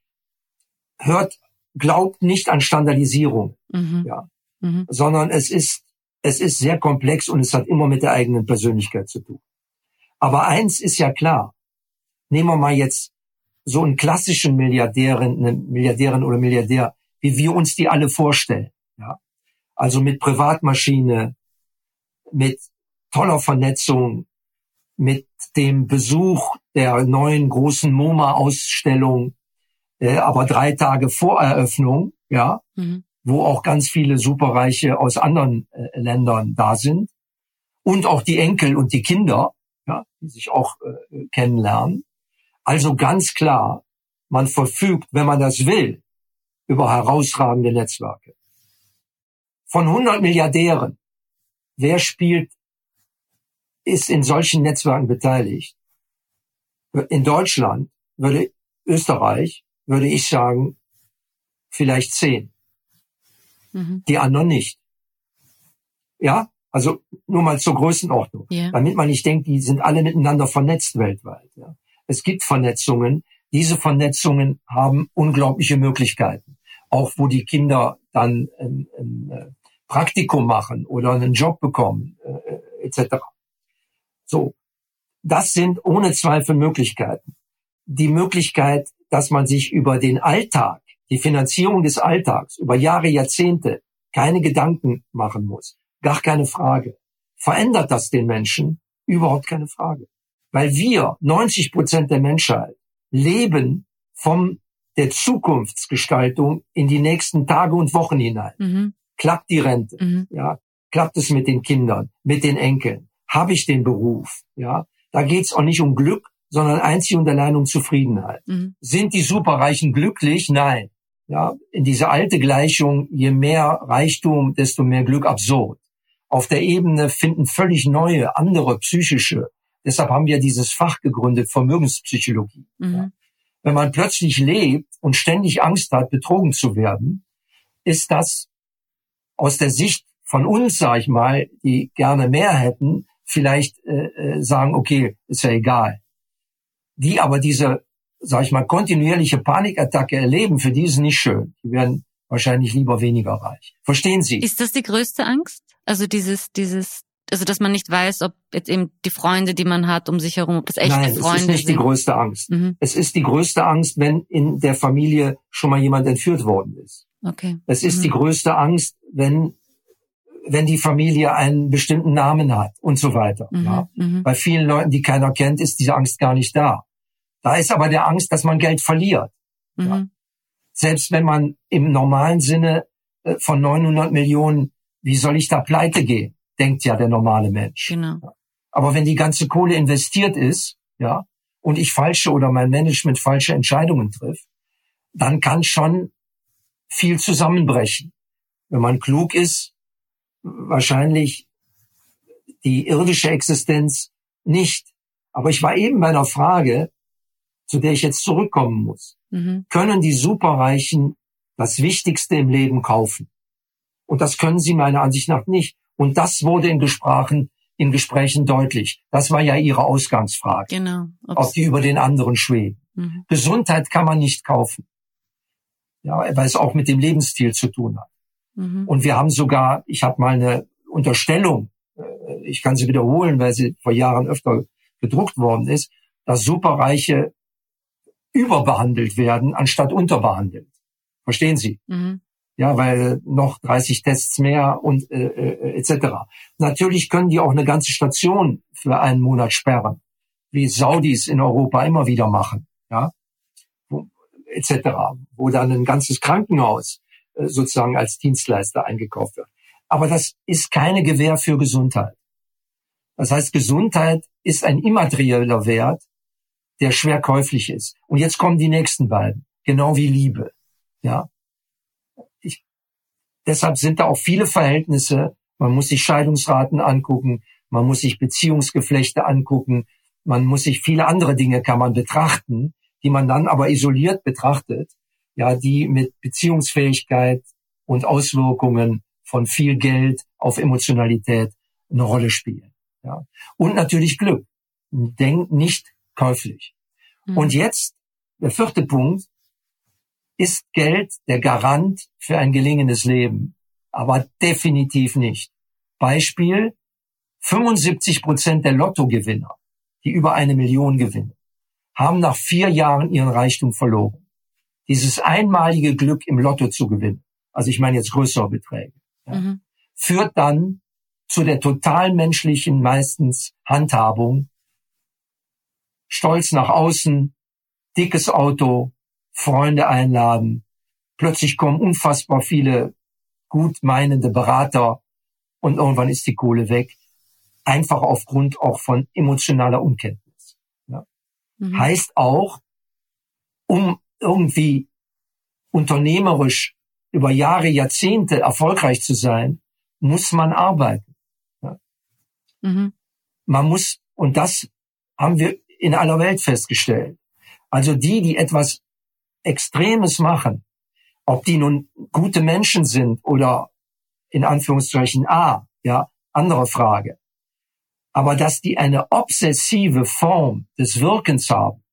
glaubt nicht an Standardisierung, ja, sondern es ist sehr komplex und es hat immer mit der eigenen Persönlichkeit zu tun. Aber eins ist ja klar, nehmen wir mal jetzt so einen klassischen eine Milliardärin oder Milliardär, wie wir uns die alle vorstellen, ja, also mit Privatmaschine, mit toller Vernetzung, mit dem Besuch der neuen großen MoMA-Ausstellung, aber 3 Tage vor Eröffnung, ja, wo auch ganz viele Superreiche aus anderen Ländern da sind und auch die Enkel und die Kinder, ja, die sich auch kennenlernen. Also ganz klar, man verfügt, wenn man das will, über herausragende Netzwerke. Von 100 Milliardären, wer ist in solchen Netzwerken beteiligt? In Deutschland Österreich, würde ich sagen, vielleicht 10. Die anderen nicht. Ja, also nur mal zur Größenordnung. Yeah. Damit man nicht denkt, die sind alle miteinander vernetzt weltweit. Ja. Es gibt Vernetzungen. Diese Vernetzungen haben unglaubliche Möglichkeiten. Auch wo die Kinder dann ein Praktikum machen oder einen Job bekommen, etc. So, das sind ohne Zweifel Möglichkeiten. Die Möglichkeit, dass man sich über den Alltag, die Finanzierung des Alltags, über Jahre, Jahrzehnte keine Gedanken machen muss. Gar keine Frage. Verändert das den Menschen? Überhaupt keine Frage. Weil wir, 90% der Menschheit, leben von der Zukunftsgestaltung in die nächsten Tage und Wochen hinein. Klappt die Rente? Ja. Klappt es mit den Kindern, mit den Enkeln? Habe ich den Beruf? Ja. Da geht's auch nicht um Glück, sondern einzig und allein um Zufriedenheit. Sind die Superreichen glücklich? Nein. Ja, in diese alte Gleichung, je mehr Reichtum, desto mehr Glück, absurd. Auf der Ebene finden völlig neue, andere psychische. Deshalb haben wir dieses Fach gegründet, Vermögenspsychologie. Ja. Wenn man plötzlich lebt und ständig Angst hat, betrogen zu werden, ist das aus der Sicht von uns, sag ich mal, die gerne mehr hätten, vielleicht sagen, okay, ist ja egal. Die aber diese, sag ich mal, kontinuierliche Panikattacke erleben, für die ist es nicht schön. Die werden wahrscheinlich lieber weniger reich. Verstehen Sie? Ist das die größte Angst? Also also dass man nicht weiß, ob jetzt eben die Freunde, die man hat um sich herum, ob das echte Freunde sind? Nein, es ist nicht die größte Angst. Es ist die größte Angst, wenn in der Familie schon mal jemand entführt worden ist. Okay. Es ist die größte Angst, wenn die Familie einen bestimmten Namen hat und so weiter. Ja. Bei vielen Leuten, die keiner kennt, ist diese Angst gar nicht da. Da ist aber der Angst, dass man Geld verliert. Ja. Selbst wenn man im normalen Sinne von 900 Millionen, wie soll ich da pleite gehen, denkt ja der normale Mensch. Genau. Ja. Aber wenn die ganze Kohle investiert ist, ja, und ich falsche oder mein Management falsche Entscheidungen trifft, dann kann schon viel zusammenbrechen. Wenn man klug ist, wahrscheinlich die irdische Existenz nicht. Aber ich war eben bei einer Frage, zu der ich jetzt zurückkommen muss. Können die Superreichen das Wichtigste im Leben kaufen? Und das können sie meiner Ansicht nach nicht. Und das wurde in Gesprächen deutlich. Das war ja Ihre Ausgangsfrage. Genau. Ob die über den anderen schweben. Gesundheit kann man nicht kaufen. Ja, weil es auch mit dem Lebensstil zu tun hat. Und wir haben sogar, ich habe mal eine Unterstellung, ich kann sie wiederholen, weil sie vor Jahren öfter gedruckt worden ist, dass Superreiche überbehandelt werden, anstatt unterbehandelt. Verstehen Sie? Ja, weil noch 30 Tests mehr und etc. Natürlich können die auch eine ganze Station für einen Monat sperren, wie Saudis in Europa immer wieder machen, ja, etc. Wo dann ein ganzes Krankenhaus sozusagen als Dienstleister eingekauft wird. Aber das ist keine Gewähr für Gesundheit. Das heißt, Gesundheit ist ein immaterieller Wert, der schwer käuflich ist. Und jetzt kommen die nächsten beiden, genau wie Liebe. Ja, deshalb sind da auch viele Verhältnisse. Man muss sich Scheidungsraten angucken, man muss sich Beziehungsgeflechte angucken, man muss sich viele andere Dinge kann man betrachten, die man dann aber isoliert betrachtet, ja, die mit Beziehungsfähigkeit und Auswirkungen von viel Geld auf Emotionalität eine Rolle spielen. Ja. Und natürlich Glück. Nicht käuflich. Und jetzt, der 4. Punkt, ist Geld der Garant für ein gelingendes Leben, aber definitiv nicht. Beispiel, 75% der Lottogewinner, die über 1 Million gewinnen, haben nach 4 Jahren ihren Reichtum verloren. Dieses einmalige Glück im Lotto zu gewinnen, also ich meine jetzt größere Beträge, ja, führt dann zu der total menschlichen, meistens Handhabung, Stolz nach außen, dickes Auto, Freunde einladen, plötzlich kommen unfassbar viele gut meinende Berater und irgendwann ist die Kohle weg, einfach aufgrund auch von emotionaler Unkenntnis. Ja. Heißt auch, um irgendwie unternehmerisch über Jahre, Jahrzehnte erfolgreich zu sein, muss man arbeiten. Ja. Mhm. Man muss, und das haben wir in aller Welt festgestellt. Also die etwas Extremes machen, ob die nun gute Menschen sind oder in Anführungszeichen andere Frage. Aber dass die eine obsessive Form des Wirkens haben,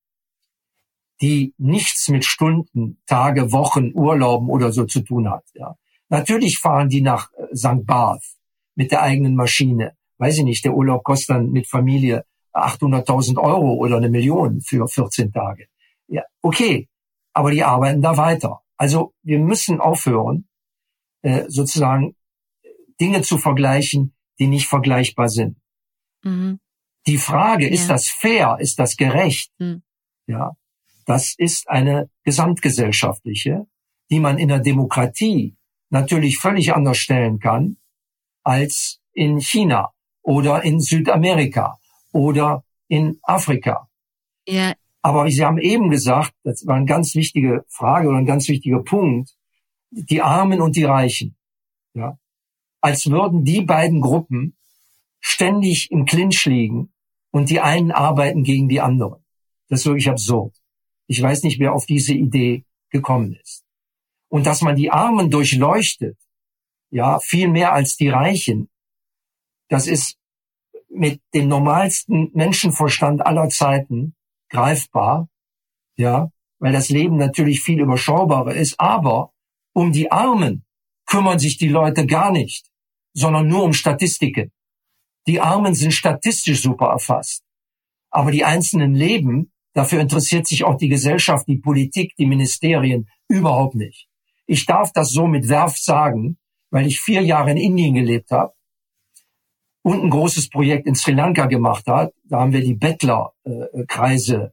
die nichts mit Stunden, Tage, Wochen, Urlauben oder so zu tun hat. Ja. Natürlich fahren die nach St. Barth mit der eigenen Maschine. Weiß ich nicht, der Urlaub kostet dann mit Familie 800.000 € oder 1 Million für 14 Tage. Ja, okay, aber die arbeiten da weiter. Also wir müssen aufhören, sozusagen Dinge zu vergleichen, die nicht vergleichbar sind. Mhm. Die Frage, ist das fair, ist das gerecht? Mhm. Ja, das ist eine gesamtgesellschaftliche, die man in der Demokratie natürlich völlig anders stellen kann als in China oder in Südamerika oder in Afrika. Ja. Aber Sie haben eben gesagt, das war eine ganz wichtige Frage oder ein ganz wichtiger Punkt, die Armen und die Reichen. Ja, als würden die beiden Gruppen ständig im Clinch liegen und die einen arbeiten gegen die anderen. Das ist wirklich absurd. Ich weiß nicht, wer auf diese Idee gekommen ist. Und dass man die Armen durchleuchtet, ja, viel mehr als die Reichen, das ist mit dem normalsten Menschenverstand aller Zeiten greifbar, ja, weil das Leben natürlich viel überschaubarer ist. Aber um die Armen kümmern sich die Leute gar nicht, sondern nur um Statistiken. Die Armen sind statistisch super erfasst. Aber die einzelnen Leben, dafür interessiert sich auch die Gesellschaft, die Politik, die Ministerien überhaupt nicht. Ich darf das so mit Verve sagen, weil ich 4 Jahre in Indien gelebt habe und ein großes Projekt in Sri Lanka gemacht habe. Da haben wir die Bettlerkreise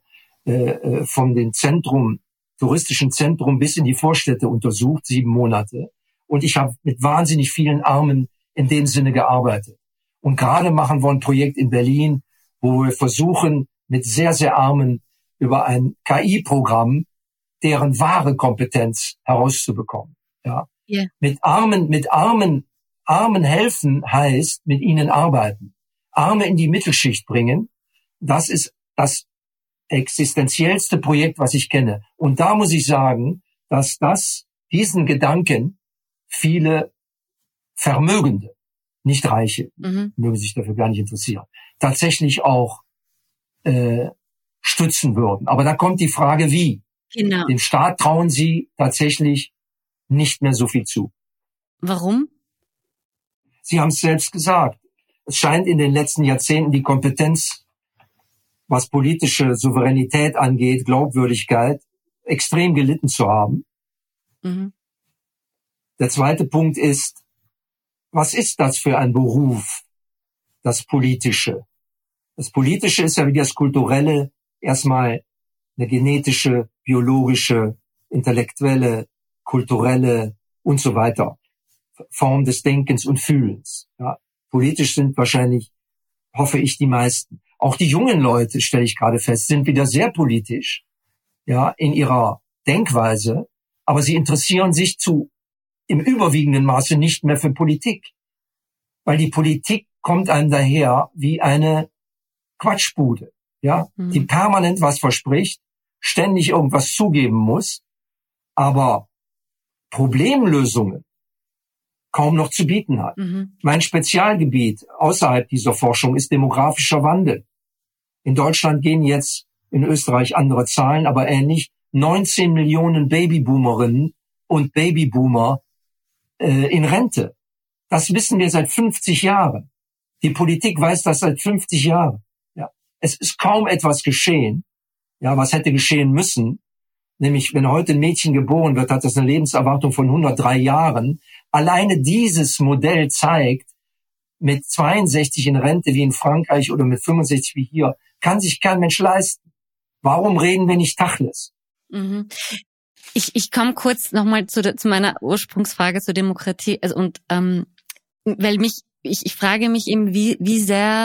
von dem Zentrum, touristischen Zentrum bis in die Vorstädte untersucht, 7 Monate. Und ich habe mit wahnsinnig vielen Armen in dem Sinne gearbeitet. Und gerade machen wir ein Projekt in Berlin, wo wir versuchen, mit sehr, sehr Armen über ein KI-Programm deren wahre Kompetenz herauszubekommen. Ja. Yeah. Mit Armen helfen heißt mit ihnen arbeiten. Arme in die Mittelschicht bringen, das ist das existenziellste Projekt, was ich kenne. Und da muss ich sagen, dass diesen Gedanken viele Vermögende, nicht Reiche, mögen sich dafür gar nicht interessieren, tatsächlich auch stützen würden. Aber da kommt die Frage, wie? Genau. Dem Staat trauen sie tatsächlich nicht mehr so viel zu. Warum? Sie haben es selbst gesagt. Es scheint in den letzten Jahrzehnten die Kompetenz, was politische Souveränität angeht, Glaubwürdigkeit, extrem gelitten zu haben. Mhm. Der zweite Punkt ist, was ist das für ein Beruf, das Politische? Das Politische ist ja wie das Kulturelle erstmal eine genetische, biologische, intellektuelle, kulturelle und so weiter Form des Denkens und Fühlens. Ja, politisch sind wahrscheinlich, hoffe ich, die meisten. Auch die jungen Leute, stelle ich gerade fest, sind wieder sehr politisch, ja, in ihrer Denkweise, aber sie interessieren sich im überwiegenden Maße nicht mehr für Politik, weil die Politik kommt einem daher wie eine Quatschbude, ja, die permanent was verspricht, ständig irgendwas zugeben muss, aber Problemlösungen kaum noch zu bieten hat. Mein Spezialgebiet außerhalb dieser Forschung ist demografischer Wandel. In Deutschland gehen jetzt, in Österreich andere Zahlen, aber ähnlich, 19 Millionen Babyboomerinnen und Babyboomer in Rente. Das wissen wir seit 50 Jahren. Die Politik weiß das seit 50 Jahren. Ja. Es ist kaum etwas geschehen, ja, was hätte geschehen müssen. Nämlich, wenn heute ein Mädchen geboren wird, hat das eine Lebenserwartung von 103 Jahren. Alleine dieses Modell zeigt, mit 62 in Rente wie in Frankreich oder mit 65 wie hier, kann sich kein Mensch leisten. Warum reden wir nicht Tacheles? Mhm. Ich komme kurz nochmal zu meiner Ursprungsfrage zur Demokratie. Also weil ich frage mich eben, wie sehr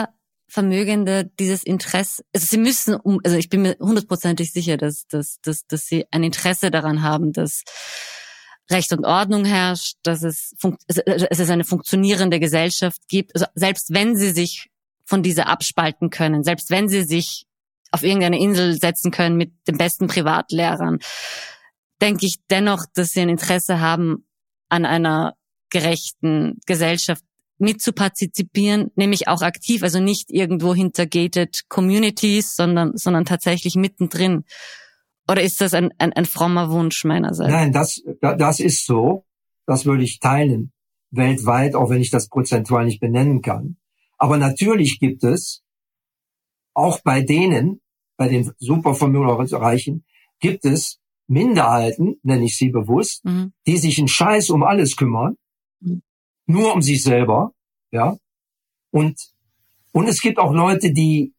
Vermögende dieses Interesse, also sie müssen, also ich bin mir 100%ig sicher, dass sie ein Interesse daran haben, dass Recht und Ordnung herrscht, dass es eine funktionierende Gesellschaft gibt. Also selbst wenn sie sich von dieser abspalten können, selbst wenn sie sich auf irgendeine Insel setzen können mit den besten Privatlehrern, denke ich dennoch, dass sie ein Interesse haben, an einer gerechten Gesellschaft mitzupartizipieren, nämlich auch aktiv, also nicht irgendwo hinter gated communities, sondern tatsächlich mittendrin. Oder ist das ein frommer Wunsch meinerseits? Nein, das ist so. Das würde ich teilen. Weltweit, auch wenn ich das prozentual nicht benennen kann. Aber natürlich gibt es, auch bei den Supervermögensreichen, gibt es Minderheiten, nenne ich sie bewusst, die sich einen Scheiß um alles kümmern, nur um sich selber, ja. Und es gibt auch Leute, die,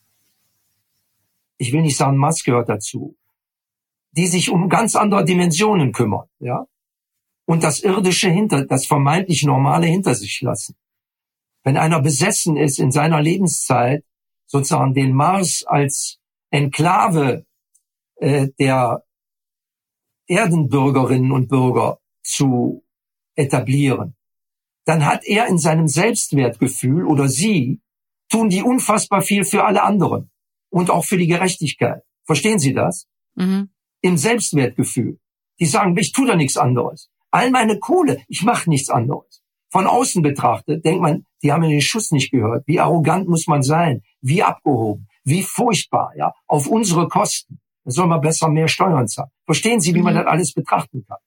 ich will nicht sagen, Musk gehört dazu, die sich um ganz andere Dimensionen kümmern, ja. Und das Irdische das vermeintlich Normale hinter sich lassen. Wenn einer besessen ist, in seiner Lebenszeit sozusagen den Mars als Enklave der Erdenbürgerinnen und Bürger zu etablieren, dann hat er in seinem Selbstwertgefühl oder sie, tun die unfassbar viel für alle anderen und auch für die Gerechtigkeit. Verstehen Sie das? Mhm. Im Selbstwertgefühl. Die sagen, ich tue da nichts anderes. All meine Kohle, ich mache nichts anderes. Von außen betrachtet denkt man, die haben den Schuss nicht gehört. Wie arrogant muss man sein? Wie abgehoben? Wie furchtbar, ja? Auf unsere Kosten. Da soll man besser mehr Steuern zahlen. Verstehen Sie, wie man das alles betrachten kann?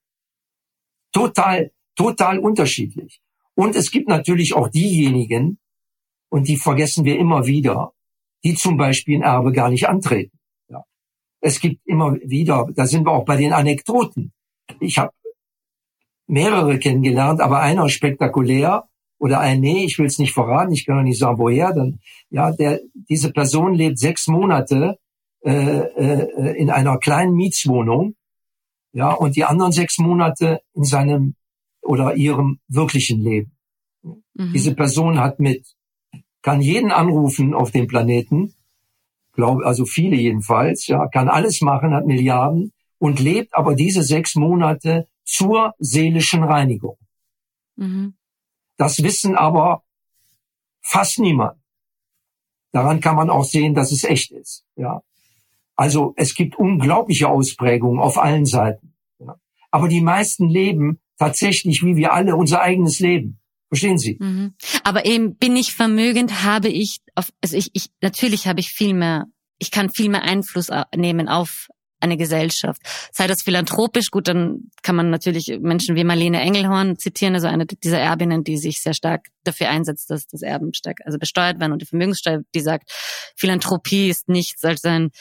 Total unterschiedlich. Und es gibt natürlich auch diejenigen, und die vergessen wir immer wieder, die zum Beispiel ein Erbe gar nicht antreten. Ja. Es gibt immer wieder, da sind wir auch bei den Anekdoten. Ich habe mehrere kennengelernt, aber einer spektakulär oder ich will es nicht verraten, ich kann auch nicht sagen, woher. Dann, ja, diese Person lebt 6 Monate in einer kleinen Mietswohnung, ja, und die anderen 6 Monate in seinem oder ihrem wirklichen Leben. Mhm. Diese Person kann jeden anrufen auf dem Planeten, also viele jedenfalls, ja, kann alles machen, hat Milliarden und lebt aber diese 6 Monate zur seelischen Reinigung. Mhm. Das wissen aber fast niemand. Daran kann man auch sehen, dass es echt ist, ja. Also es gibt unglaubliche Ausprägungen auf allen Seiten. Ja. Aber die meisten leben tatsächlich, wie wir alle, unser eigenes Leben. Verstehen Sie? Mhm. Aber eben bin ich vermögend, natürlich habe ich ich kann viel mehr Einfluss nehmen auf eine Gesellschaft. Sei das philanthropisch, gut, dann kann man natürlich Menschen wie Marlene Engelhorn zitieren, also eine dieser Erbinnen, die sich sehr stark dafür einsetzt, dass das Erben stark besteuert werden und die Vermögenssteuer, die sagt, Philanthropie ist nichts als ein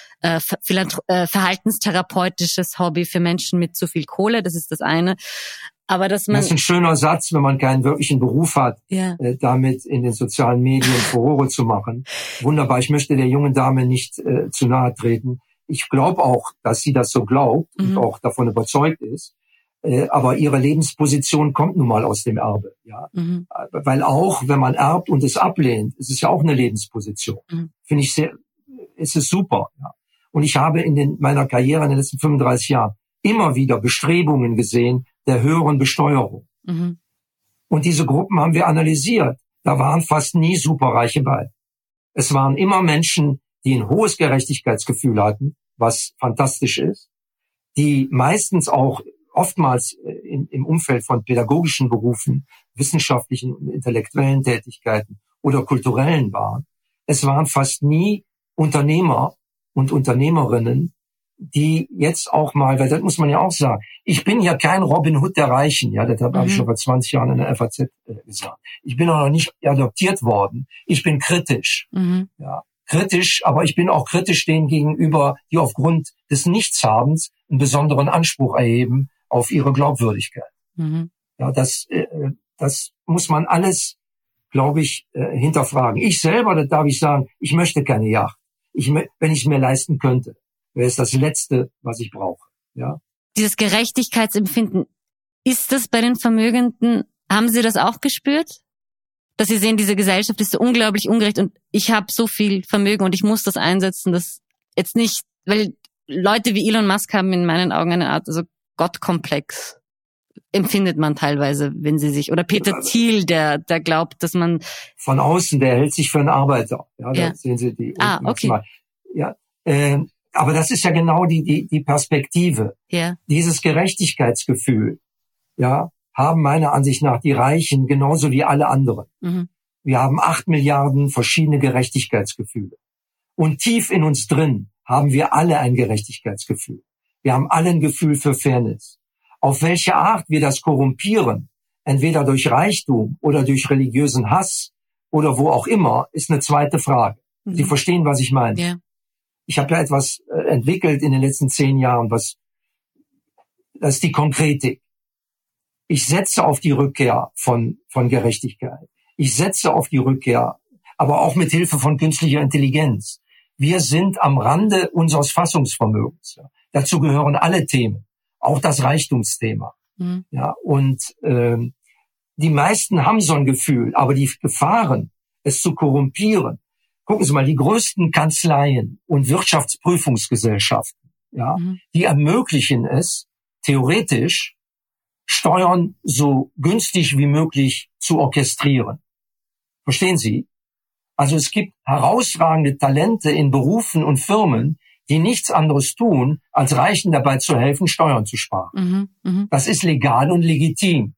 verhaltenstherapeutisches Hobby für Menschen mit zu viel Kohle, das ist das eine. Aber das ist ein schöner Satz, wenn man keinen wirklichen Beruf hat, ja. Damit in den sozialen Medien Furore zu machen. Wunderbar, ich möchte der jungen Dame nicht zu nahe treten. Ich glaube auch, dass sie das so glaubt und auch davon überzeugt ist. Aber ihre Lebensposition kommt nun mal aus dem Erbe. Ja, weil auch, wenn man erbt und es ablehnt, ist es ja auch eine Lebensposition. Finde ich ist es super. Ja. Und ich habe in meiner Karriere in den letzten 35 Jahren immer wieder Bestrebungen gesehen der höheren Besteuerung. Mhm. Und diese Gruppen haben wir analysiert. Da waren fast nie Superreiche bei. Es waren immer Menschen, die ein hohes Gerechtigkeitsgefühl hatten, was fantastisch ist, die meistens auch oftmals im Umfeld von pädagogischen Berufen, wissenschaftlichen und intellektuellen Tätigkeiten oder kulturellen waren. Es waren fast nie Unternehmer und Unternehmerinnen, die jetzt auch mal, weil das muss man ja auch sagen, ich bin ja kein Robin Hood der Reichen, ja, das habe ich schon vor 20 Jahren in der FAZ gesagt. Ich bin auch noch nicht adoptiert worden. Ich bin kritisch, ja, kritisch, aber ich bin auch kritisch denen gegenüber, die aufgrund des Nichtshabens einen besonderen Anspruch erheben auf ihre Glaubwürdigkeit. Ja, das muss man alles, glaube ich, hinterfragen. Ich selber, das darf ich sagen, ich möchte keine Yacht. Wenn ich es mir leisten könnte, wäre es das Letzte, was ich brauche. Ja. Dieses Gerechtigkeitsempfinden, ist das bei den Vermögenden, haben Sie das auch gespürt? dass sie sehen, diese Gesellschaft ist so unglaublich ungerecht und ich habe so viel Vermögen und ich muss das einsetzen, das jetzt nicht, weil Leute wie Elon Musk haben in meinen Augen eine Art, also Gottkomplex empfindet man teilweise, wenn sie sich, oder Peter Thiel, der glaubt, dass man von außen, der hält sich für einen Arbeiter. Ja, ja. Da sehen Sie die. Okay. Ja, aber das ist ja genau die Perspektive. Ja. Dieses Gerechtigkeitsgefühl, ja, haben meiner Ansicht nach die Reichen genauso wie alle anderen. Mhm. Wir haben 8 Milliarden verschiedene Gerechtigkeitsgefühle. Und tief in uns drin haben wir alle ein Gerechtigkeitsgefühl. Wir haben alle ein Gefühl für Fairness. Auf welche Art wir das korrumpieren, entweder durch Reichtum oder durch religiösen Hass oder wo auch immer, ist eine zweite Frage. Mhm. Sie verstehen, was ich meine. Ja. Ich habe ja etwas entwickelt in den letzten 10 Jahren, das ist die Konkretik. Ich setze auf die Rückkehr von Gerechtigkeit. Ich setze auf die Rückkehr, aber auch mit Hilfe von künstlicher Intelligenz. Wir sind am Rande unseres Fassungsvermögens. Ja. Dazu gehören alle Themen, auch das Reichtumsthema. Mhm. Ja, und die meisten haben so ein Gefühl, aber die Gefahren, es zu korrumpieren. Gucken Sie mal, die größten Kanzleien und Wirtschaftsprüfungsgesellschaften, ja, die ermöglichen es, theoretisch Steuern so günstig wie möglich zu orchestrieren. Verstehen Sie? Also es gibt herausragende Talente in Berufen und Firmen, die nichts anderes tun, als Reichen dabei zu helfen, Steuern zu sparen. Das ist legal und legitim.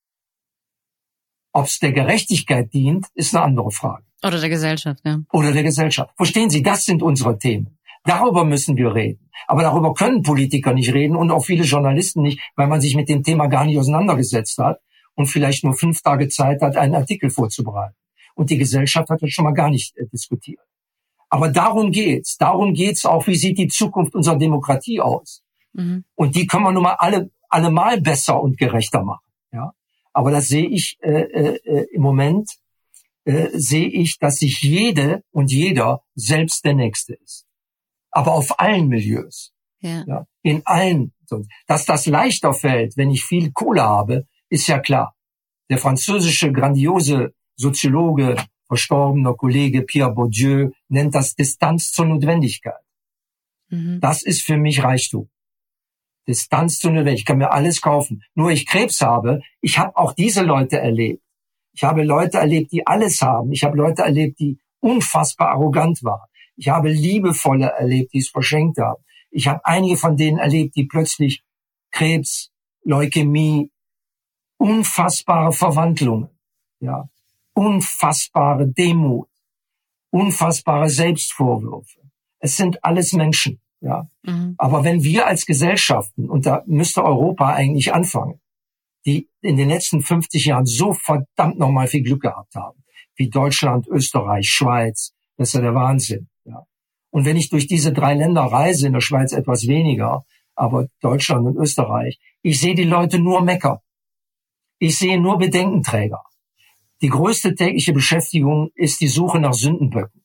Ob es der Gerechtigkeit dient, ist eine andere Frage. Oder der Gesellschaft, ja. Oder der Gesellschaft. Verstehen Sie, das sind unsere Themen. Darüber müssen wir reden. Aber darüber können Politiker nicht reden und auch viele Journalisten nicht, weil man sich mit dem Thema gar nicht auseinandergesetzt hat und vielleicht nur 5 Tage Zeit hat, einen Artikel vorzubereiten. Und die Gesellschaft hat das schon mal gar nicht diskutiert. Aber darum geht's. Darum geht's auch, wie sieht die Zukunft unserer Demokratie aus? Und die können wir nun mal alle mal besser und gerechter machen. Ja? Aber das sehe ich im Moment, sehe ich, dass sich jede und jeder selbst der Nächste ist. Aber auf allen Milieus. Ja, in allen. Dass das leichter fällt, wenn ich viel Kohle habe, ist ja klar. Der französische grandiose Soziologe, verstorbener Kollege Pierre Bourdieu nennt das Distanz zur Notwendigkeit. Das ist für mich Reichtum. Distanz zur Notwendigkeit. Ich kann mir alles kaufen. Nur ich Krebs habe, ich habe auch diese Leute erlebt. Ich habe Leute erlebt, die alles haben. Ich habe Leute erlebt, die unfassbar arrogant waren. Ich habe Liebevolle erlebt, die es verschenkt haben. Ich habe einige von denen erlebt, die plötzlich Krebs, Leukämie, unfassbare Verwandlungen, ja, unfassbare Demut, unfassbare Selbstvorwürfe. Es sind alles Menschen, ja. Aber wenn wir als Gesellschaften, und da müsste Europa eigentlich anfangen, die in den letzten 50 Jahren so verdammt nochmal viel Glück gehabt haben, wie Deutschland, Österreich, Schweiz, das ist ja der Wahnsinn. Ja. Und wenn ich durch diese 3 Länder reise, in der Schweiz etwas weniger, aber Deutschland und Österreich, ich sehe die Leute nur meckern. Ich sehe nur Bedenkenträger. Die größte tägliche Beschäftigung ist die Suche nach Sündenböcken.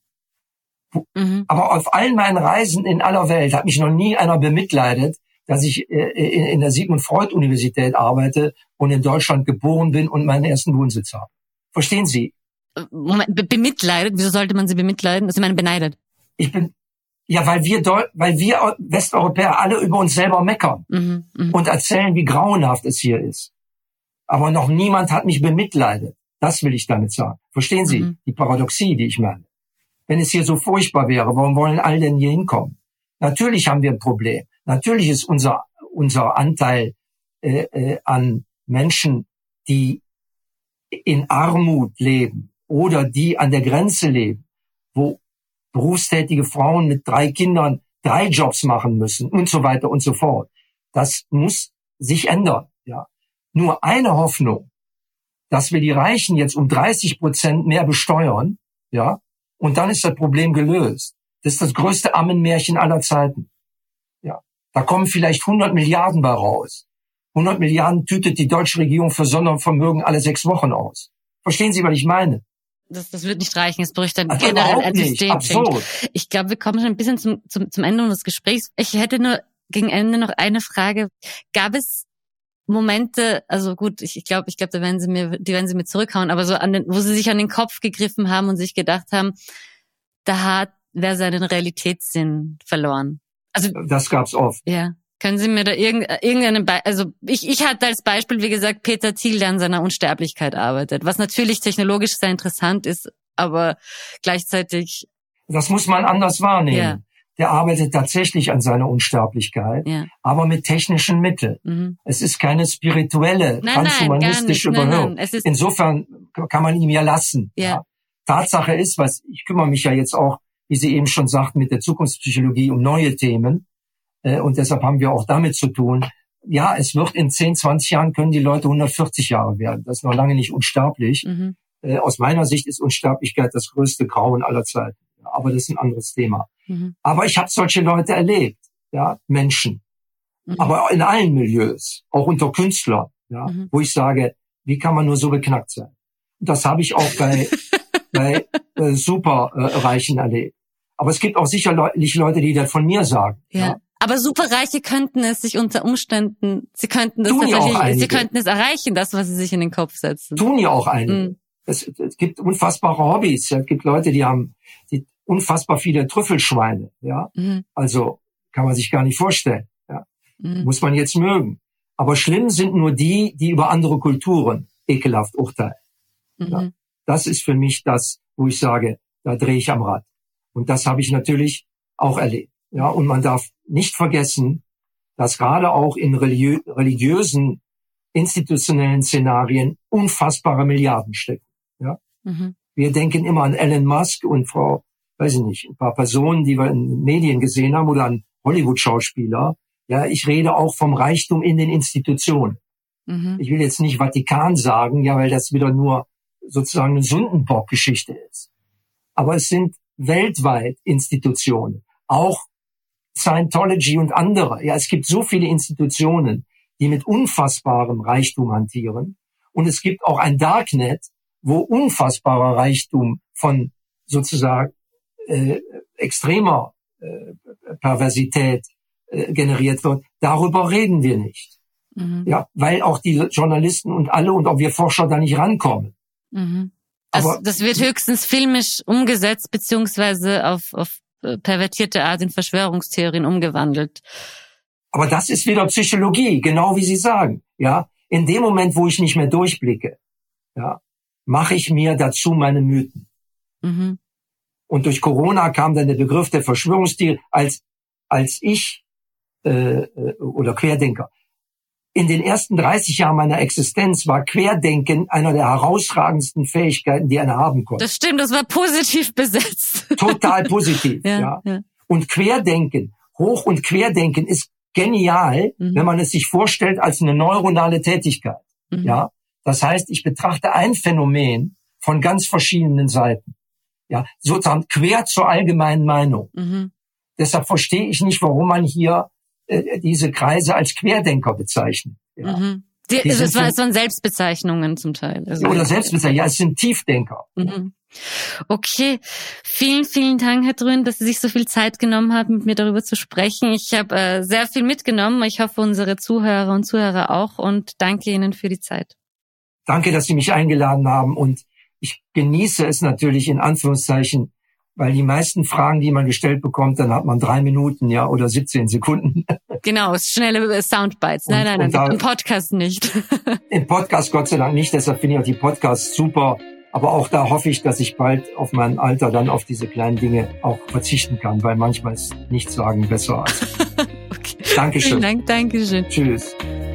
Aber auf allen meinen Reisen in aller Welt hat mich noch nie einer bemitleidet, dass ich in der Sigmund Freud Universität arbeite und in Deutschland geboren bin und meinen ersten Wohnsitz habe. Verstehen Sie? Moment, bemitleidet? Wieso sollte man sie bemitleiden? Also ich meine, beneidet. Weil wir Westeuropäer alle über uns selber meckern und erzählen, wie grauenhaft es hier ist. Aber noch niemand hat mich bemitleidet. Das will ich damit sagen. Verstehen Sie die Paradoxie, die ich meine? Wenn es hier so furchtbar wäre, warum wollen alle denn hier hinkommen? Natürlich haben wir ein Problem. Natürlich ist unser Anteil an Menschen, die in Armut leben oder die an der Grenze leben, wo berufstätige Frauen mit 3 Kindern 3 Jobs machen müssen und so weiter und so fort. Das muss sich ändern. Ja. Nur eine Hoffnung, dass wir die Reichen jetzt um 30% mehr besteuern, ja, und dann ist das Problem gelöst. Das ist das größte Ammenmärchen aller Zeiten. Ja, da kommen vielleicht 100 Milliarden bei raus. 100 Milliarden tütet die deutsche Regierung für Sondervermögen alle 6 Wochen aus. Verstehen Sie, was ich meine? Das wird nicht reichen. Es bräuchte dann generell ein System. Ich glaube, wir kommen schon ein bisschen zum Ende unseres Gesprächs. Ich hätte nur gegen Ende noch eine Frage. Gab es Momente, also gut, ich glaube, die werden sie mir zurückhauen, aber so wo sie sich an den Kopf gegriffen haben und sich gedacht haben, da hat wer seinen Realitätssinn verloren. Also das gab's oft. Ja. Können Sie mir da irgendeinen also ich hatte als Beispiel, wie gesagt, Peter Thiel, der an seiner Unsterblichkeit arbeitet, was natürlich technologisch sehr interessant ist, aber gleichzeitig... Das muss man anders wahrnehmen. Ja. Der arbeitet tatsächlich an seiner Unsterblichkeit, aber mit technischen Mitteln. Mhm. Es ist keine spirituelle, transhumanistische Überhöhung. Insofern kann man ihm ja lassen. Ja. Tatsache ist, ich kümmere mich ja jetzt auch, wie Sie eben schon sagten, mit der Zukunftspsychologie um neue Themen. Und deshalb haben wir auch damit zu tun. Ja, es wird in 10, 20 Jahren können die Leute 140 Jahre werden. Das ist noch lange nicht unsterblich. Mhm. Aus meiner Sicht ist Unsterblichkeit das größte Grauen aller Zeiten. Aber das ist ein anderes Thema. Mhm. Aber ich habe solche Leute erlebt, ja, Menschen. Mhm. Aber in allen Milieus, auch unter Künstlern, ja, wo ich sage, wie kann man nur so beknackt sein? Und das habe ich auch bei Superreichen erlebt. Aber es gibt auch sicherlich Leute, die das von mir sagen. Ja. Aber Superreiche könnten es sich unter Umständen, sie könnten es erreichen, das, was sie sich in den Kopf setzen. Tun ja auch einige. Mhm. Es gibt unfassbare Hobbys. Ja. Es gibt Leute, die haben unfassbar viele Trüffelschweine. Ja, also kann man sich gar nicht vorstellen. Ja, muss man jetzt mögen. Aber schlimm sind nur die über andere Kulturen ekelhaft urteilen. Ja, das ist für mich das, wo ich sage, da drehe ich am Rad. Und das habe ich natürlich auch erlebt. Ja, und man darf nicht vergessen, dass gerade auch in religiösen, institutionellen Szenarien unfassbare Milliarden stecken. Ja, wir denken immer an Elon Musk und ein paar Personen, die wir in den Medien gesehen haben, oder an Hollywood-Schauspieler. Ja, ich rede auch vom Reichtum in den Institutionen. Ich will jetzt nicht Vatikan sagen, ja, weil das wieder nur sozusagen eine Sündenbock-Geschichte ist. Aber es sind weltweit Institutionen, auch Scientology und andere. Ja, es gibt so viele Institutionen, die mit unfassbarem Reichtum hantieren. Und es gibt auch ein Darknet, wo unfassbarer Reichtum von sozusagen extremer Perversität generiert wird. Darüber reden wir nicht. Ja, weil auch die Journalisten und alle und auch wir Forscher da nicht rankommen. Aber das wird höchstens filmisch umgesetzt, beziehungsweise auf pervertierte Art in Verschwörungstheorien umgewandelt. Aber das ist wieder Psychologie, genau wie Sie sagen. Ja, in dem Moment, wo ich nicht mehr durchblicke, ja, mache ich mir dazu meine Mythen. Und durch Corona kam dann der Begriff der Verschwörungstheorie als ich oder Querdenker. In den ersten 30 Jahren meiner Existenz war Querdenken einer der herausragendsten Fähigkeiten, die einer haben konnte. Das stimmt, das war positiv besetzt. Total positiv, ja. Und Querdenken, Hoch- und Querdenken ist genial, wenn man es sich vorstellt als eine neuronale Tätigkeit. Ja, das heißt, ich betrachte ein Phänomen von ganz verschiedenen Seiten. Ja, sozusagen quer zur allgemeinen Meinung. Deshalb verstehe ich nicht, warum man hier diese Kreise als Querdenker bezeichnet. Ja. Es waren Selbstbezeichnungen zum Teil. Also oder Selbstbezeichnungen, ja, es sind Tiefdenker. Okay, vielen, vielen Dank, Herr Drün, dass Sie sich so viel Zeit genommen haben, mit mir darüber zu sprechen. Ich habe sehr viel mitgenommen. Ich hoffe, unsere Zuhörer und Zuhörer auch, und danke Ihnen für die Zeit. Danke, dass Sie mich eingeladen haben, und ich genieße es natürlich in Anführungszeichen, weil die meisten Fragen, die man gestellt bekommt, dann hat man 3 Minuten, ja, oder 17 Sekunden. Genau, schnelle Soundbites. Nein, im Podcast nicht. Im Podcast Gott sei Dank nicht, deshalb finde ich auch die Podcasts super. Aber auch da hoffe ich, dass ich bald auf mein Alter dann auf diese kleinen Dinge auch verzichten kann, weil manchmal ist nichts sagen besser als. Okay. Dankeschön. Vielen Dank, Dankeschön. Tschüss.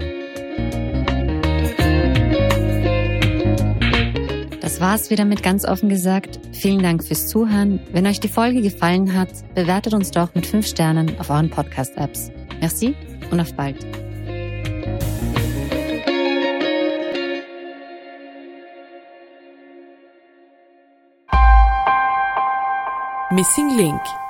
Das war's wieder mit ganz offen gesagt. Vielen Dank fürs Zuhören. Wenn euch die Folge gefallen hat, bewertet uns doch mit 5 Sternen auf euren Podcast-Apps. Merci und auf bald. Missing Link